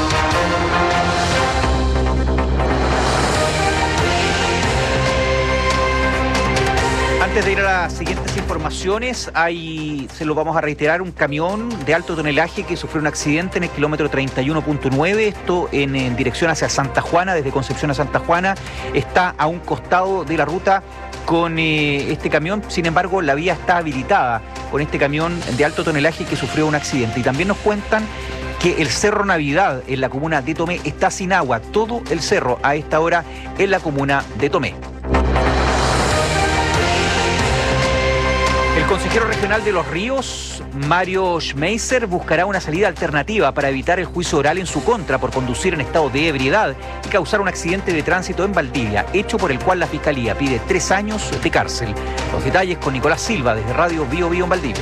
Antes de ir a las siguientes informaciones, hay, se lo vamos a reiterar, un camión de alto tonelaje que sufrió un accidente en el kilómetro treinta y uno punto nueve, esto en, en dirección hacia Santa Juana, desde Concepción a Santa Juana, está a un costado de la ruta con eh, este camión. Sin embargo, la vía está habilitada con este camión de alto tonelaje que sufrió un accidente. Y también nos cuentan que el Cerro Navidad en la comuna de Tomé está sin agua, todo el cerro a esta hora en la comuna de Tomé. El consejero regional de Los Ríos, Mario Schmeiser, buscará una salida alternativa para evitar el juicio oral en su contra por conducir en estado de ebriedad y causar un accidente de tránsito en Valdivia, hecho por el cual la Fiscalía pide tres años de cárcel. Los detalles con Nicolás Silva desde Radio Bio Bio en Valdivia.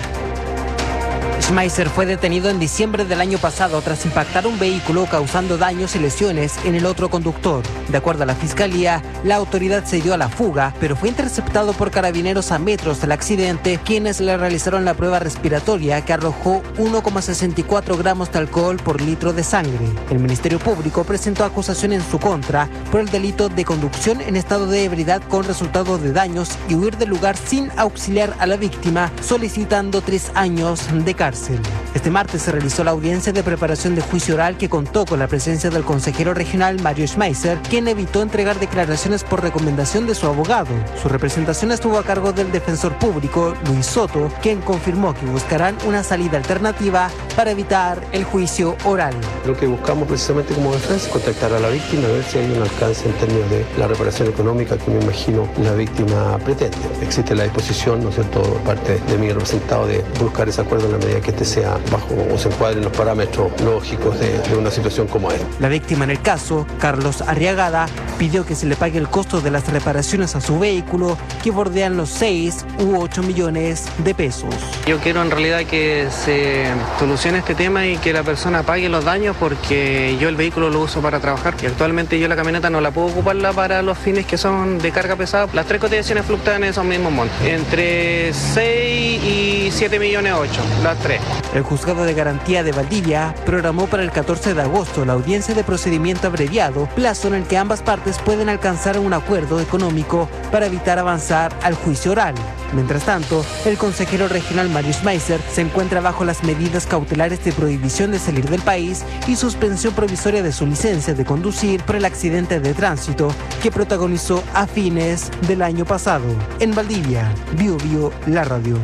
Schmeiser fue detenido en diciembre del año pasado tras impactar un vehículo causando daños y lesiones en el otro conductor. De acuerdo a la Fiscalía, la autoridad se dio a la fuga, pero fue interceptado por carabineros a metros del accidente, quienes le realizaron la prueba respiratoria que arrojó uno coma sesenta y cuatro gramos de alcohol por litro de sangre. El Ministerio Público presentó acusación en su contra por el delito de conducción en estado de ebriedad con resultado de daños y huir del lugar sin auxiliar a la víctima, solicitando tres años de cárcel. Este martes se realizó la audiencia de preparación de juicio oral que contó con la presencia del consejero regional Mario Schmeiser, quien evitó entregar declaraciones por recomendación de su abogado. Su representación estuvo a cargo del defensor público Luis Soto, quien confirmó que buscarán una salida alternativa para evitar el juicio oral. Lo que buscamos precisamente como defensa es contactar a la víctima, a ver si hay un alcance en términos de la reparación económica que me imagino la víctima pretende. Existe la disposición, ¿no es cierto?, por parte de mi representado de buscar ese acuerdo en la medida que este sea bajo o se encuadre en los parámetros lógicos de, de una situación como esta. La víctima en el caso, Carlos Arriagada, pidió que se le pague el costo de las reparaciones a su vehículo, que bordean los seis u ocho millones de pesos. Yo quiero en realidad que se solucione este tema y que la persona pague los daños, porque yo el vehículo lo uso para trabajar y actualmente yo la camioneta no la puedo ocuparla para los fines que son de carga pesada. Las tres cotizaciones fluctúan en esos mismos montos, entre seis y siete millones ocho, las tres. El Juzgado de Garantía de Valdivia programó para el catorce de agosto la audiencia de procedimiento abreviado, plazo en el que ambas partes pueden alcanzar un acuerdo económico para evitar avanzar al juicio oral. Mientras tanto, el consejero regional Mario Schmeiser se encuentra bajo las medidas cautelares de prohibición de salir del país y suspensión provisoria de su licencia de conducir por el accidente de tránsito que protagonizó a fines del año pasado. En Valdivia, Bio Bio, la radio.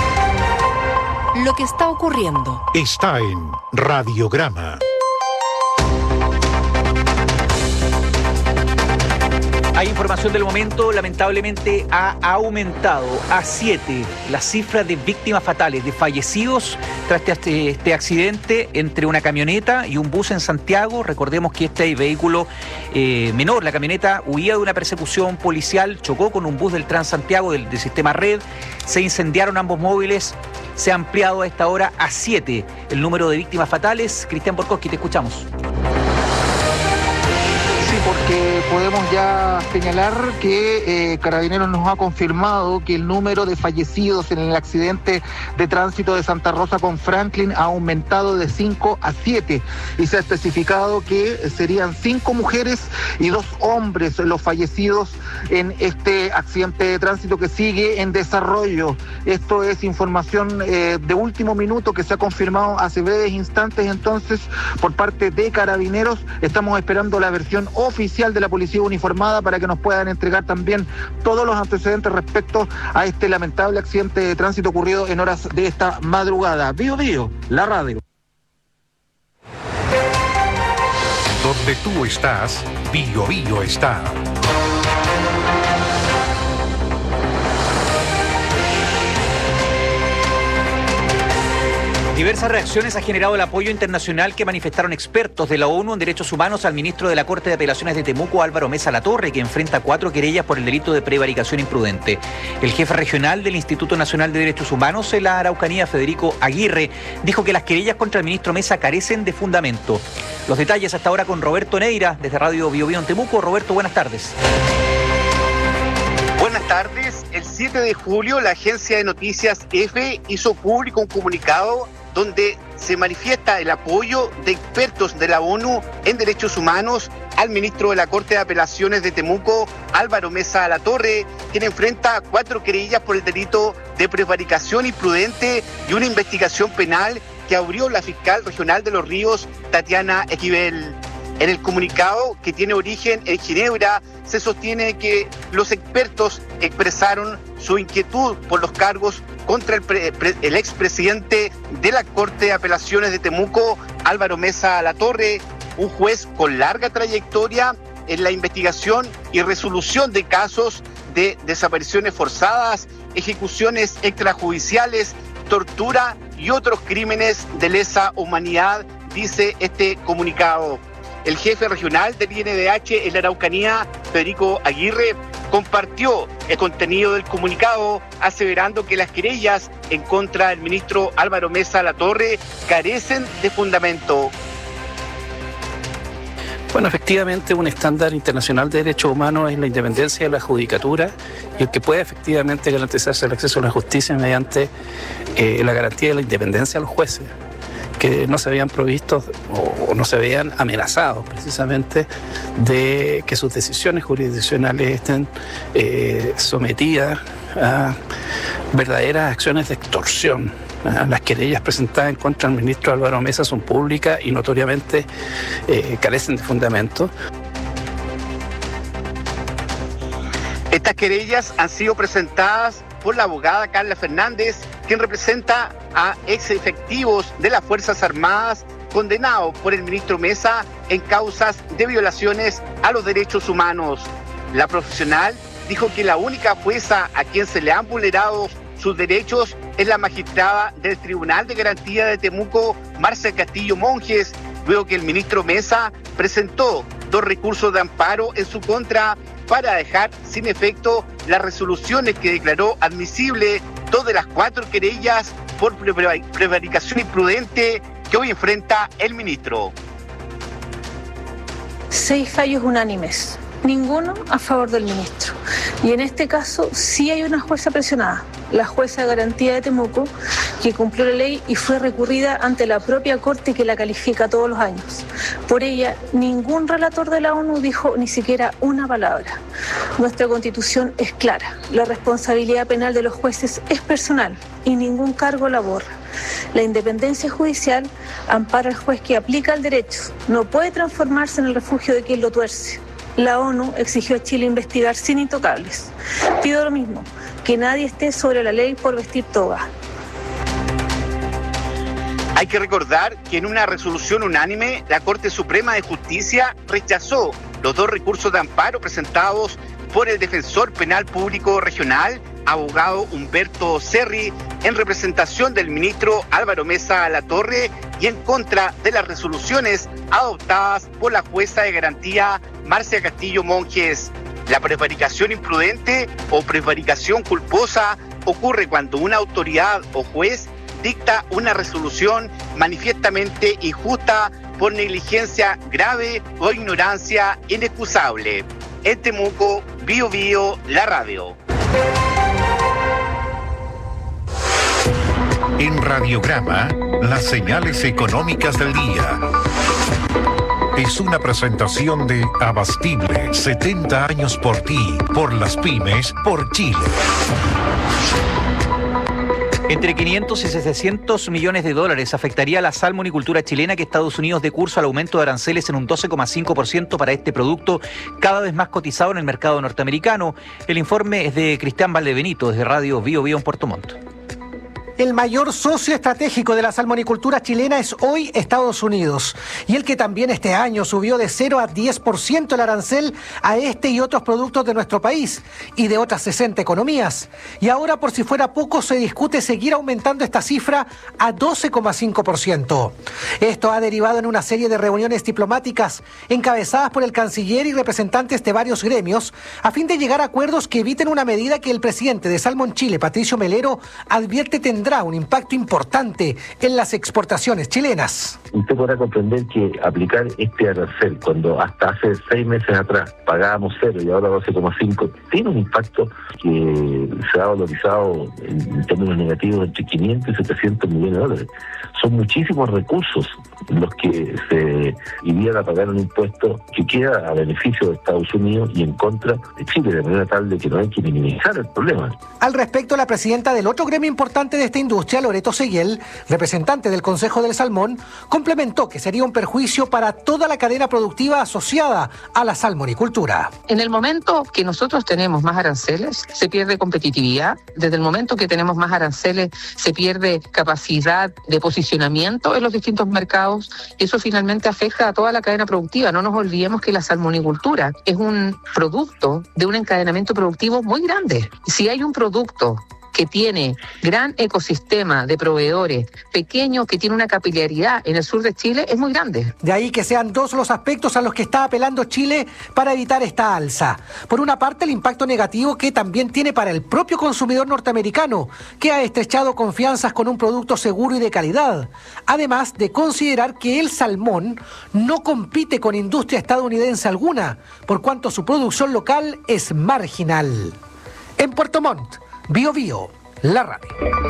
Lo que está ocurriendo está en Radiograma. Hay información del momento, lamentablemente ha aumentado a siete la cifra de víctimas fatales, de fallecidos tras este, este accidente entre una camioneta y un bus en Santiago. Recordemos que este vehículo eh, menor, la camioneta, huía de una persecución policial, chocó con un bus del Transantiago del, del sistema Red, se incendiaron ambos móviles. Se ha ampliado a esta hora a siete el número de víctimas fatales. Cristian Borkowski, te escuchamos. Sí, porque que podemos ya señalar que eh, Carabineros nos ha confirmado que el número de fallecidos en el accidente de tránsito de Santa Rosa con Franklin ha aumentado de cinco a siete y se ha especificado que serían cinco mujeres y dos hombres los fallecidos en este accidente de tránsito que sigue en desarrollo. Esto es información eh, de último minuto que se ha confirmado hace breves instantes entonces por parte de Carabineros. Estamos esperando la versión oficial de la policía uniformada para que nos puedan entregar también todos los antecedentes respecto a este lamentable accidente de tránsito ocurrido en horas de esta madrugada. Bío Bío, la radio. Donde tú estás, Bío Bío está. Diversas reacciones ha generado el apoyo internacional que manifestaron expertos de la ONU en Derechos Humanos al ministro de la Corte de Apelaciones de Temuco, Álvaro Mesa Latorre, que enfrenta cuatro querellas por el delito de prevaricación imprudente. El jefe regional del Instituto Nacional de Derechos Humanos en la Araucanía, Federico Aguirre, dijo que las querellas contra el ministro Mesa carecen de fundamento. Los detalles hasta ahora con Roberto Neira, desde Radio Bío Bío en Temuco. Roberto, buenas tardes. Buenas tardes. El siete de julio, la agencia de noticias EFE hizo público un comunicado donde se manifiesta el apoyo de expertos de la ONU en derechos humanos al ministro de la Corte de Apelaciones de Temuco, Álvaro Mesa Latorre, quien enfrenta cuatro querellas por el delito de prevaricación imprudente y una investigación penal que abrió la fiscal regional de Los Ríos, Tatiana Esquivel. En el comunicado, que tiene origen en Ginebra, se sostiene que los expertos expresaron su inquietud por los cargos contra el, pre, pre, el expresidente de la Corte de Apelaciones de Temuco, Álvaro Mesa Latorre, un juez con larga trayectoria en la investigación y resolución de casos de desapariciones forzadas, ejecuciones extrajudiciales, tortura y otros crímenes de lesa humanidad, dice este comunicado. El jefe regional del I N D H en la Araucanía, Federico Aguirre, compartió el contenido del comunicado, aseverando que las querellas en contra del ministro Álvaro Mesa Latorre carecen de fundamento. Bueno, efectivamente, un estándar internacional de derechos humanos es la independencia de la judicatura y el que puede efectivamente garantizarse el acceso a la justicia mediante eh, la garantía de la independencia de los jueces, que no se habían provisto o no se veían amenazados precisamente de que sus decisiones jurisdiccionales estén eh, sometidas a verdaderas acciones de extorsión. Las querellas presentadas en contra del ministro Álvaro Mesa son públicas y notoriamente eh, carecen de fundamento. Estas querellas han sido presentadas por la abogada Carla Fernández, quien representa a ex efectivos de las Fuerzas Armadas condenados por el ministro Mesa en causas de violaciones a los derechos humanos. La profesional dijo que la única jueza a quien se le han vulnerado sus derechos es la magistrada del Tribunal de Garantía de Temuco, Marcia Castillo Monjes, luego que el ministro Mesa presentó dos recursos de amparo en su contra para dejar sin efecto las resoluciones que declaró admisible dos de las cuatro querellas por prevaricación imprudente que hoy enfrenta el ministro. Seis fallos unánimes, ninguno a favor del ministro. Y en este caso sí hay una jueza presionada, la jueza de garantía de Temuco, que cumplió la ley y fue recurrida ante la propia Corte que la califica todos los años. Por ella, ningún relator de la ONU dijo ni siquiera una palabra. Nuestra Constitución es clara, la responsabilidad penal de los jueces es personal y ningún cargo la borra. La independencia judicial ampara al juez que aplica el derecho, no puede transformarse en el refugio de quien lo tuerce. La ONU exigió a Chile investigar sin intocables. Pido lo mismo, que nadie esté sobre la ley por vestir toga. Hay que recordar que en una resolución unánime, la Corte Suprema de Justicia rechazó los dos recursos de amparo presentados por el defensor penal público regional, abogado Humberto Cerri, en representación del ministro Álvaro Mesa Latorre y en contra de las resoluciones adoptadas por la jueza de garantía Marcia Castillo Monjes. La prevaricación imprudente o prevaricación culposa ocurre cuando una autoridad o juez dicta una resolución manifiestamente injusta por negligencia grave o ignorancia inexcusable. En Temuco, Bio Bio, la radio. En Radiograma, las señales económicas del día. Es una presentación de Abastible, setenta años por ti, por las pymes, por Chile. Entre quinientos y setecientos millones de dólares afectaría a la salmonicultura chilena que Estados Unidos dé curso al aumento de aranceles en un doce coma cinco por ciento para este producto cada vez más cotizado en el mercado norteamericano. El informe es de Cristian Valdebenito desde Radio Bio Bio en Puerto Montt. El mayor socio estratégico de la salmonicultura chilena es hoy Estados Unidos, y el que también este año subió de cero a diez por ciento el arancel a este y otros productos de nuestro país y de otras sesenta economías. Y ahora, por si fuera poco, se discute seguir aumentando esta cifra a doce coma cinco por ciento. Esto ha derivado en una serie de reuniones diplomáticas encabezadas por el canciller y representantes de varios gremios a fin de llegar a acuerdos que eviten una medida que el presidente de Salmon Chile, Patricio Melero, advierte tendrá tendrá un impacto importante en las exportaciones chilenas. Usted podrá comprender que aplicar este arancel, cuando hasta hace seis meses atrás pagábamos cero y ahora doce coma cinco, tiene un impacto que se ha valorizado en términos negativos entre quinientos y setecientos millones de dólares. Son muchísimos recursos los que se irían a pagar un impuesto que queda a beneficio de Estados Unidos y en contra de Chile, de manera tal de que no hay que minimizar el problema. Al respecto, la presidenta del otro gremio importante de esta industria, Loreto Seguel, representante del Consejo del Salmón, complementó que sería un perjuicio para toda la cadena productiva asociada a la salmonicultura. En el momento que nosotros tenemos más aranceles, se pierde competitividad. Desde el momento que tenemos más aranceles, se pierde capacidad de posicionamiento en los distintos mercados. Y eso finalmente afecta a toda la cadena productiva. No nos olvidemos que la salmonicultura es un producto de un encadenamiento productivo muy grande. Si hay un producto que tiene gran ecosistema de proveedores pequeños, que tiene una capilaridad en el sur de Chile, es muy grande. De ahí que sean dos los aspectos a los que está apelando Chile para evitar esta alza. Por una parte, el impacto negativo que también tiene para el propio consumidor norteamericano, que ha estrechado confianzas con un producto seguro y de calidad. Además de considerar que el salmón no compite con industria estadounidense alguna, por cuanto su producción local es marginal. En Puerto Montt, Bio Bio, la radio.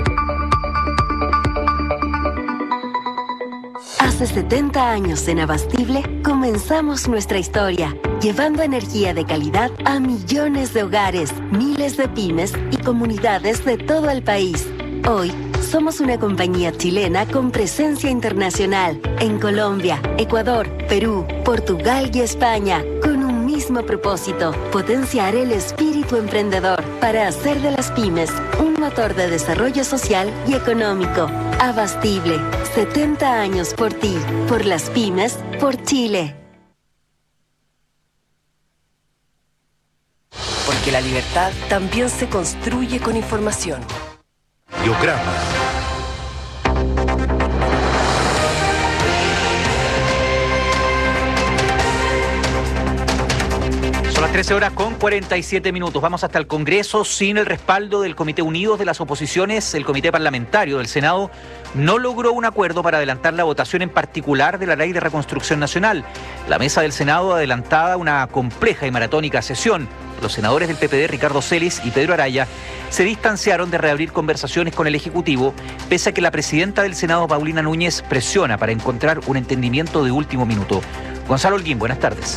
Hace setenta años en Abastible comenzamos nuestra historia, llevando energía de calidad a millones de hogares, miles de pymes y comunidades de todo el país. Hoy somos una compañía chilena con presencia internacional en Colombia, Ecuador, Perú, Portugal y España, con un mismo propósito: potenciar el espíritu emprendedor para hacer de las pymes un motor de desarrollo social y económico. Abastible, setenta años por ti, por las pymes, por Chile. Porque la libertad también se construye con información. Radiograma. Son las trece horas con cuarenta y siete minutos. Vamos hasta el Congreso. Sin el respaldo del Comité Unidos de las Oposiciones, el Comité Parlamentario del Senado no logró un acuerdo para adelantar la votación en particular de la Ley de Reconstrucción Nacional. La mesa del Senado adelantada una compleja y maratónica sesión. Los senadores del P P D, Ricardo Celis y Pedro Araya, se distanciaron de reabrir conversaciones con el Ejecutivo, pese a que la presidenta del Senado, Paulina Núñez, presiona para encontrar un entendimiento de último minuto. Gonzalo Holguín, buenas tardes.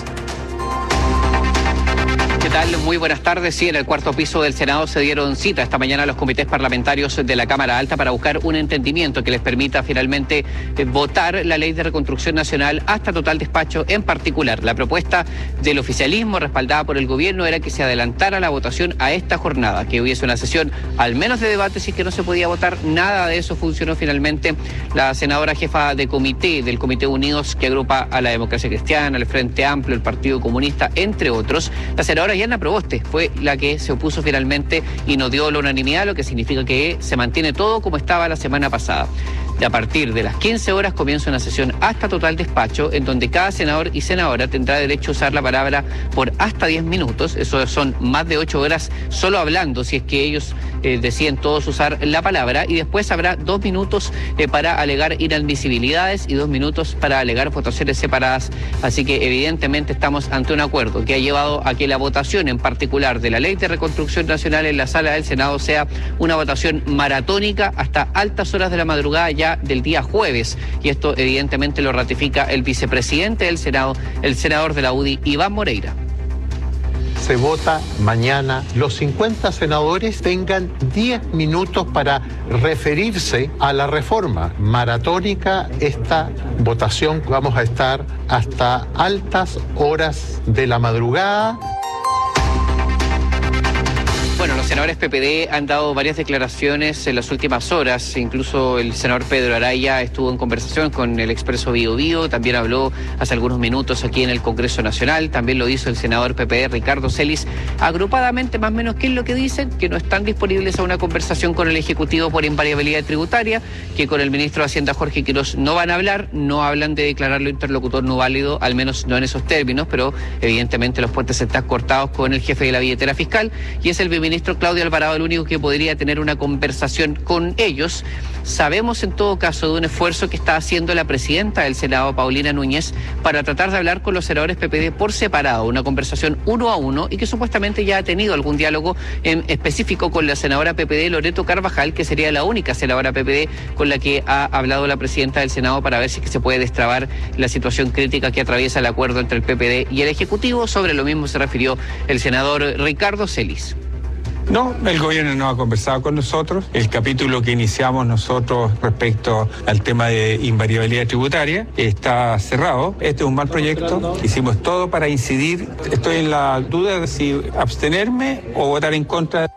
¿Qué tal? Muy buenas tardes. Sí, en el cuarto piso del Senado se dieron cita esta mañana los comités parlamentarios de la Cámara Alta para buscar un entendimiento que les permita finalmente eh, votar la Ley de Reconstrucción Nacional hasta total despacho. En particular, la propuesta del oficialismo respaldada por el gobierno era que se adelantara la votación a esta jornada, que hubiese una sesión al menos de debate si es que no se podía votar. Nada de eso funcionó finalmente. La senadora jefa de comité del Comité Unidos, que agrupa a la Democracia Cristiana, el Frente Amplio, el Partido Comunista, entre otros, la senadora Yana Proboste fue la que se opuso finalmente y no dio la unanimidad, lo que significa que se mantiene todo como estaba la semana pasada. A partir de las quince horas comienza una sesión hasta total despacho, en donde cada senador y senadora tendrá derecho a usar la palabra por hasta diez minutos. Eso son más de ocho horas solo hablando, si es que ellos eh, deciden todos usar la palabra. Y después habrá dos minutos eh, para alegar inadmisibilidades y dos minutos para alegar votaciones separadas. Así que evidentemente estamos ante un acuerdo que ha llevado a que la votación en particular de la Ley de Reconstrucción Nacional en la sala del Senado sea una votación maratónica hasta altas horas de la madrugada ya del día jueves. Y esto evidentemente lo ratifica el vicepresidente del Senado, el senador de la U D I, Iván Moreira. Se vota mañana. Los cincuenta senadores tengan diez minutos para referirse a la reforma. Maratónica esta votación. Vamos a estar hasta altas horas de la madrugada. Bueno, los senadores P P D han dado varias declaraciones en las últimas horas. Incluso el senador Pedro Araya estuvo en conversación con el Expreso Bío Bío. También habló hace algunos minutos aquí en el Congreso Nacional. También lo hizo el senador P P D Ricardo Celis. Agrupadamente, más o menos, ¿qué es lo que dicen? Que no están disponibles a una conversación con el Ejecutivo por invariabilidad tributaria, que con el ministro de Hacienda Jorge Quirós no van a hablar, no hablan de declararlo interlocutor no válido, al menos no en esos términos, pero evidentemente los puentes están cortados con el jefe de la billetera fiscal, y es el ministro Claudio Alvarado el único que podría tener una conversación con ellos. Sabemos en todo caso de un esfuerzo que está haciendo la presidenta del Senado, Paulina Núñez, para tratar de hablar con los senadores P P D por separado, una conversación uno a uno, y que supuestamente ya ha tenido algún diálogo en específico con la senadora P P D, Loreto Carvajal, que sería la única senadora P P D con la que ha hablado la presidenta del Senado para ver si es que se puede destrabar la situación crítica que atraviesa el acuerdo entre el P P D y el Ejecutivo. Sobre lo mismo se refirió el senador Ricardo Celis. No, el gobierno no ha conversado con nosotros. El capítulo que iniciamos nosotros respecto al tema de invariabilidad tributaria está cerrado. Este es un mal proyecto. Hicimos todo para incidir. Estoy en la duda de si abstenerme o votar en contra.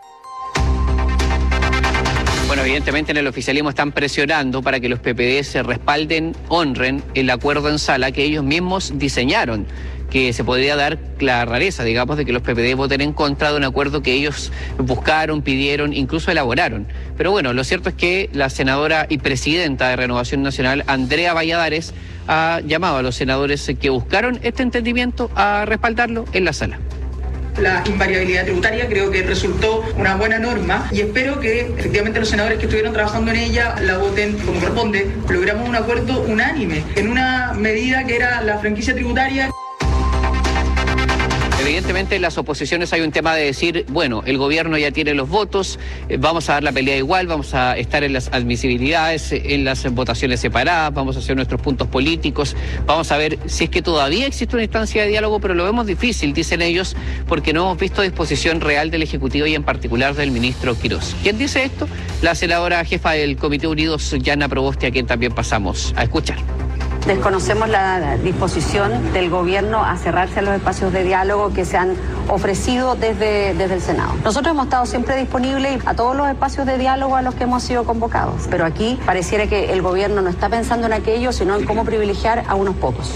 Bueno, evidentemente en el oficialismo están presionando para que los P P D se respalden, honren el acuerdo en sala que ellos mismos diseñaron, que se podría dar la rareza, digamos, de que los P P D voten en contra de un acuerdo que ellos buscaron, pidieron, incluso elaboraron. Pero bueno, lo cierto es que la senadora y presidenta de Renovación Nacional, Andrea Valladares, ha llamado a los senadores que buscaron este entendimiento a respaldarlo en la sala. La invariabilidad tributaria creo que resultó una buena norma y espero que efectivamente los senadores que estuvieron trabajando en ella la voten como corresponde. Logramos un acuerdo unánime en una medida que era la franquicia tributaria. Evidentemente en las oposiciones hay un tema de decir, bueno, el gobierno ya tiene los votos, eh, vamos a dar la pelea igual, vamos a estar en las admisibilidades, en las votaciones separadas, vamos a hacer nuestros puntos políticos, vamos a ver si es que todavía existe una instancia de diálogo, pero lo vemos difícil, dicen ellos, porque no hemos visto disposición real del Ejecutivo y en particular del ministro Quirós. ¿Quién dice esto? La senadora jefa del Comité Unidos, Yana Proboste, a quien también pasamos a escuchar. Desconocemos la disposición del gobierno a cerrarse a los espacios de diálogo que se han ofrecido desde, desde el Senado. Nosotros hemos estado siempre disponibles a todos los espacios de diálogo a los que hemos sido convocados, pero aquí pareciera que el gobierno no está pensando en aquello, sino en cómo privilegiar a unos pocos.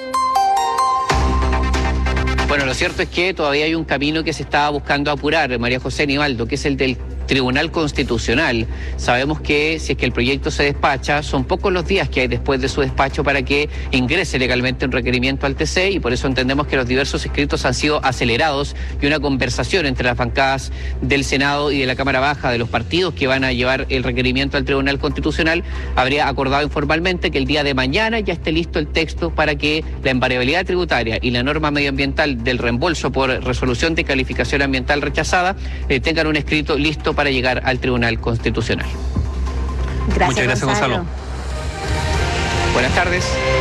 Bueno, lo cierto es que todavía hay un camino que se está buscando apurar, María José Nivaldo, que es el del Tribunal Constitucional. Sabemos que si es que el proyecto se despacha, son pocos los días que hay después de su despacho para que ingrese legalmente un requerimiento al T C, y por eso entendemos que los diversos escritos han sido acelerados y una conversación entre las bancadas del Senado y de la Cámara Baja de los partidos que van a llevar el requerimiento al Tribunal Constitucional habría acordado informalmente que el día de mañana ya esté listo el texto para que la invariabilidad tributaria y la norma medioambiental del reembolso por resolución de calificación ambiental rechazada eh, tengan un escrito listo para llegar al Tribunal Constitucional. Gracias, Muchas gracias, Gonzalo. Gonzalo. Buenas tardes.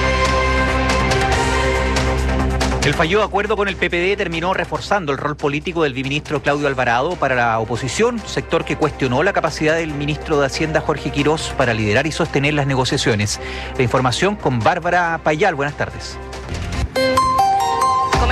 El fallido acuerdo con el P P D terminó reforzando el rol político del biministro Claudio Alvarado para la oposición, sector que cuestionó la capacidad del ministro de Hacienda Jorge Quirós para liderar y sostener las negociaciones. La información con Bárbara Payal. Buenas tardes.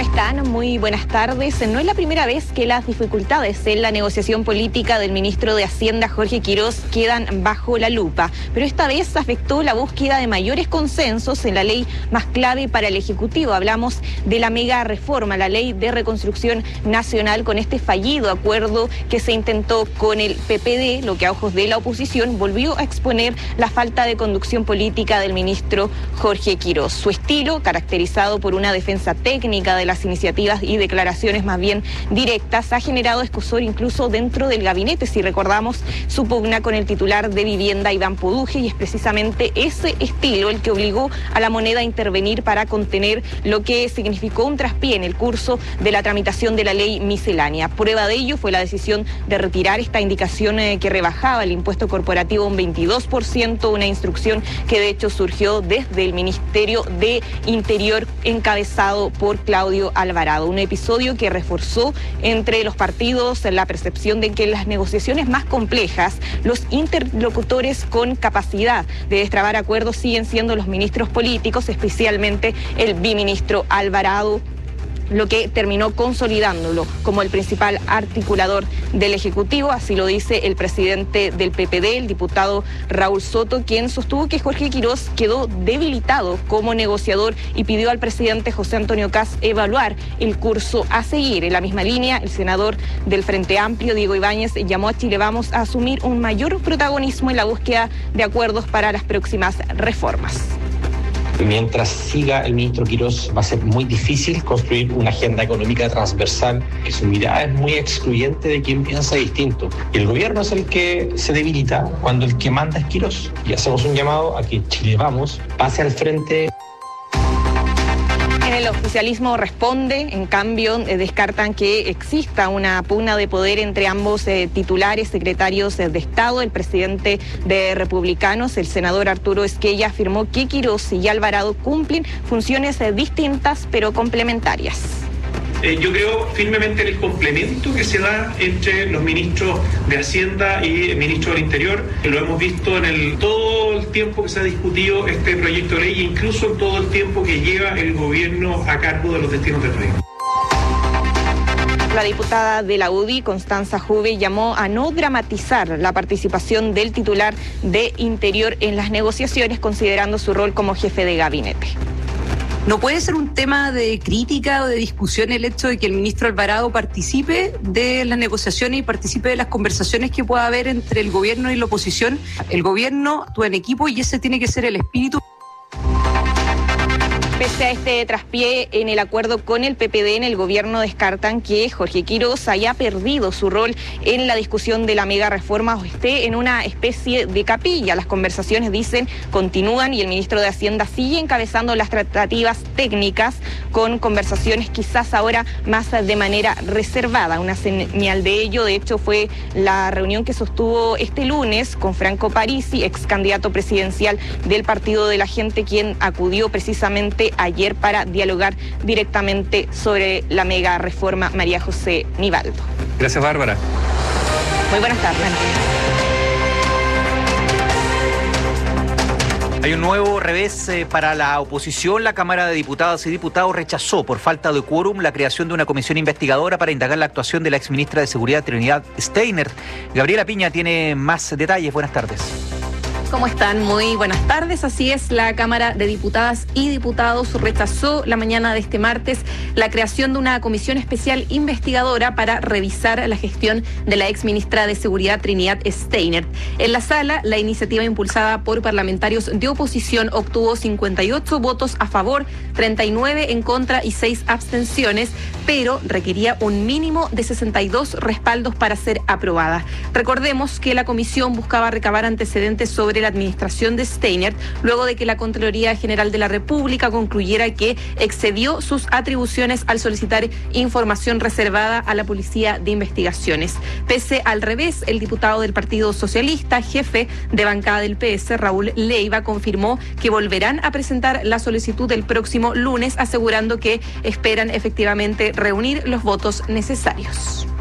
están? Muy buenas tardes. No es la primera vez que las dificultades en la negociación política del ministro de Hacienda, Jorge Quirós, quedan bajo la lupa. Pero esta vez afectó la búsqueda de mayores consensos en la ley más clave para el Ejecutivo. Hablamos de la mega reforma, la ley de reconstrucción nacional, con este fallido acuerdo que se intentó con el P P D, lo que a ojos de la oposición volvió a exponer la falta de conducción política del ministro Jorge Quirós. Su estilo, caracterizado por una defensa técnica de las iniciativas y declaraciones más bien directas, ha generado escozor incluso dentro del gabinete. Si recordamos su pugna con el titular de Vivienda, Iván Poduje, y es precisamente ese estilo el que obligó a la moneda a intervenir para contener lo que significó un traspié en el curso de la tramitación de la ley miscelánea. Prueba de ello fue la decisión de retirar esta indicación eh, que rebajaba el impuesto corporativo un veintidós por ciento, una instrucción que de hecho surgió desde el Ministerio de Interior encabezado por Claudio Alvarado. Un episodio que reforzó entre los partidos la percepción de que en las negociaciones más complejas, los interlocutores con capacidad de destrabar acuerdos siguen siendo los ministros políticos, especialmente el biministro Alvarado, lo que terminó consolidándolo como el principal articulador del Ejecutivo. Así lo dice el presidente del P P D, el diputado Raúl Soto, quien sostuvo que Jorge Quirós quedó debilitado como negociador y pidió al presidente José Antonio Kast evaluar el curso a seguir. En la misma línea, el senador del Frente Amplio, Diego Ibáñez, llamó a Chile Vamos a asumir un mayor protagonismo en la búsqueda de acuerdos para las próximas reformas. Mientras siga el ministro Quirós, va a ser muy difícil construir una agenda económica transversal, que su mirada es muy excluyente de quien piensa distinto. Y el gobierno es el que se debilita cuando el que manda es Quirós. Y hacemos un llamado a que Chile Vamos pase al frente. El oficialismo responde, en cambio eh, descartan que exista una pugna de poder entre ambos eh, titulares, secretarios eh, de Estado. El presidente de Republicanos, el senador Arturo Esquella, afirmó que Quirós y Alvarado cumplen funciones eh, distintas pero complementarias. Eh, yo creo firmemente en el complemento que se da entre los ministros de Hacienda y el ministro del Interior. Lo hemos visto en el, todo el tiempo que se ha discutido este proyecto de ley, e incluso en todo el tiempo que lleva el gobierno a cargo de los destinos del país. La diputada de la U D I, Constanza Juve, llamó a no dramatizar la participación del titular de Interior en las negociaciones, considerando su rol como jefe de gabinete. No puede ser un tema de crítica o de discusión el hecho de que el ministro Alvarado participe de las negociaciones y participe de las conversaciones que pueda haber entre el gobierno y la oposición. El gobierno actúa en equipo y ese tiene que ser el espíritu. Pese a este traspié en el acuerdo con el P P D, en el gobierno descartan que Jorge Quirós haya perdido su rol en la discusión de la mega reforma o esté en una especie de capilla. Las conversaciones, dicen, continúan y el ministro de Hacienda sigue encabezando las tratativas técnicas, con conversaciones quizás ahora más de manera reservada. Una señal de ello, de hecho, fue la reunión que sostuvo este lunes con Franco Parisi, ex candidato presidencial del Partido de la Gente, quien acudió precisamente ayer para dialogar directamente sobre la mega reforma. María José Nivaldo. Gracias, Bárbara. Muy buenas tardes. Hay un nuevo revés eh, para la oposición. La Cámara de Diputadas y Diputados rechazó por falta de quórum la creación de una comisión investigadora para indagar la actuación de la exministra de Seguridad, Trinidad Steiner. Gabriela Piña tiene más detalles. Buenas tardes. ¿Cómo están? Muy buenas tardes. Así es, la Cámara de Diputadas y Diputados rechazó la mañana de este martes la creación de una comisión especial investigadora para revisar la gestión de la exministra de Seguridad, Trinidad Steiner. En la sala, la iniciativa impulsada por parlamentarios de oposición obtuvo cincuenta y ocho votos a favor, treinta y nueve en contra y seis abstenciones, pero requería un mínimo de sesenta y dos respaldos para ser aprobada. Recordemos que la comisión buscaba recabar antecedentes sobre la administración de Steiner, luego de que la Contraloría General de la República concluyera que excedió sus atribuciones al solicitar información reservada a la Policía de Investigaciones. Pese al revés, el diputado del Partido Socialista, jefe de bancada del P S, Raúl Leiva, confirmó que volverán a presentar la solicitud el próximo lunes, asegurando que esperan efectivamente reunir los votos necesarios.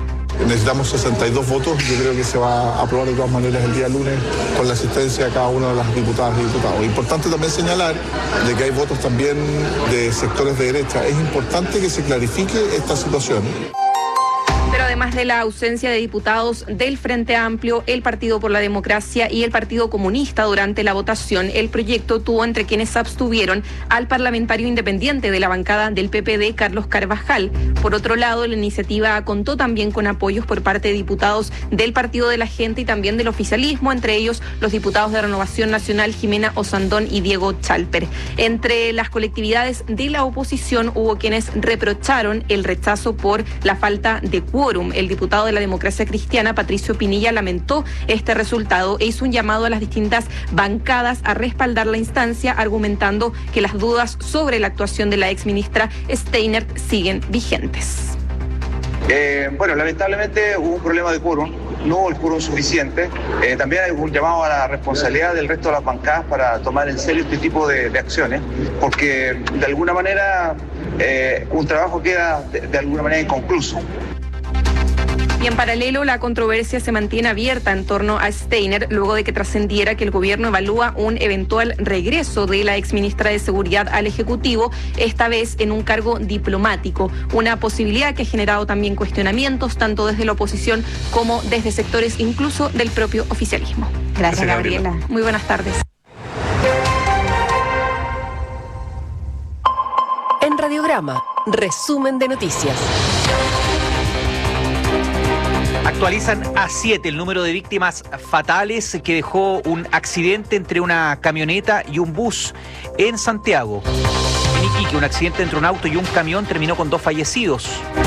necesitamos sesenta y dos votos. Yo creo que se va a aprobar de todas maneras el día lunes con la asistencia de cada una de las diputadas y diputados. Importante también señalar de que hay votos también de sectores de derecha. Es importante que se clarifique esta situación. Pero además de la ausencia de diputados del Frente Amplio, el Partido por la Democracia y el Partido Comunista durante la votación, el proyecto tuvo entre quienes se abstuvieron al parlamentario independiente de la bancada del P P D, Carlos Carvajal. Por otro lado, la iniciativa contó también con apoyos por parte de diputados del Partido de la Gente y también del oficialismo, entre ellos los diputados de Renovación Nacional, Jimena Osandón y Diego Chalper. Entre las colectividades de la oposición hubo quienes reprocharon el rechazo por la falta de quórum. El diputado de la Democracia Cristiana, Patricio Pinilla, lamentó este resultado e hizo un llamado a las distintas bancadas a respaldar la instancia, argumentando que las dudas sobre la actuación de la exministra Steinert siguen vigentes. Eh, bueno, lamentablemente hubo un problema de quórum, no hubo el quórum suficiente. Eh, también hay un llamado a la responsabilidad del resto de las bancadas para tomar en serio este tipo de, de acciones, porque de alguna manera eh, un trabajo queda de, de alguna manera inconcluso. Y en paralelo, la controversia se mantiene abierta en torno a Steiner, luego de que trascendiera que el gobierno evalúa un eventual regreso de la exministra de Seguridad al Ejecutivo, esta vez en un cargo diplomático, una posibilidad que ha generado también cuestionamientos, tanto desde la oposición como desde sectores incluso del propio oficialismo. Gracias, Gabriela. Muy buenas tardes. En Radiograma, resumen de noticias. Actualizan a siete el número de víctimas fatales que dejó un accidente entre una camioneta y un bus en Santiago. En Iquique, un accidente entre un auto y un camión terminó con dos fallecidos.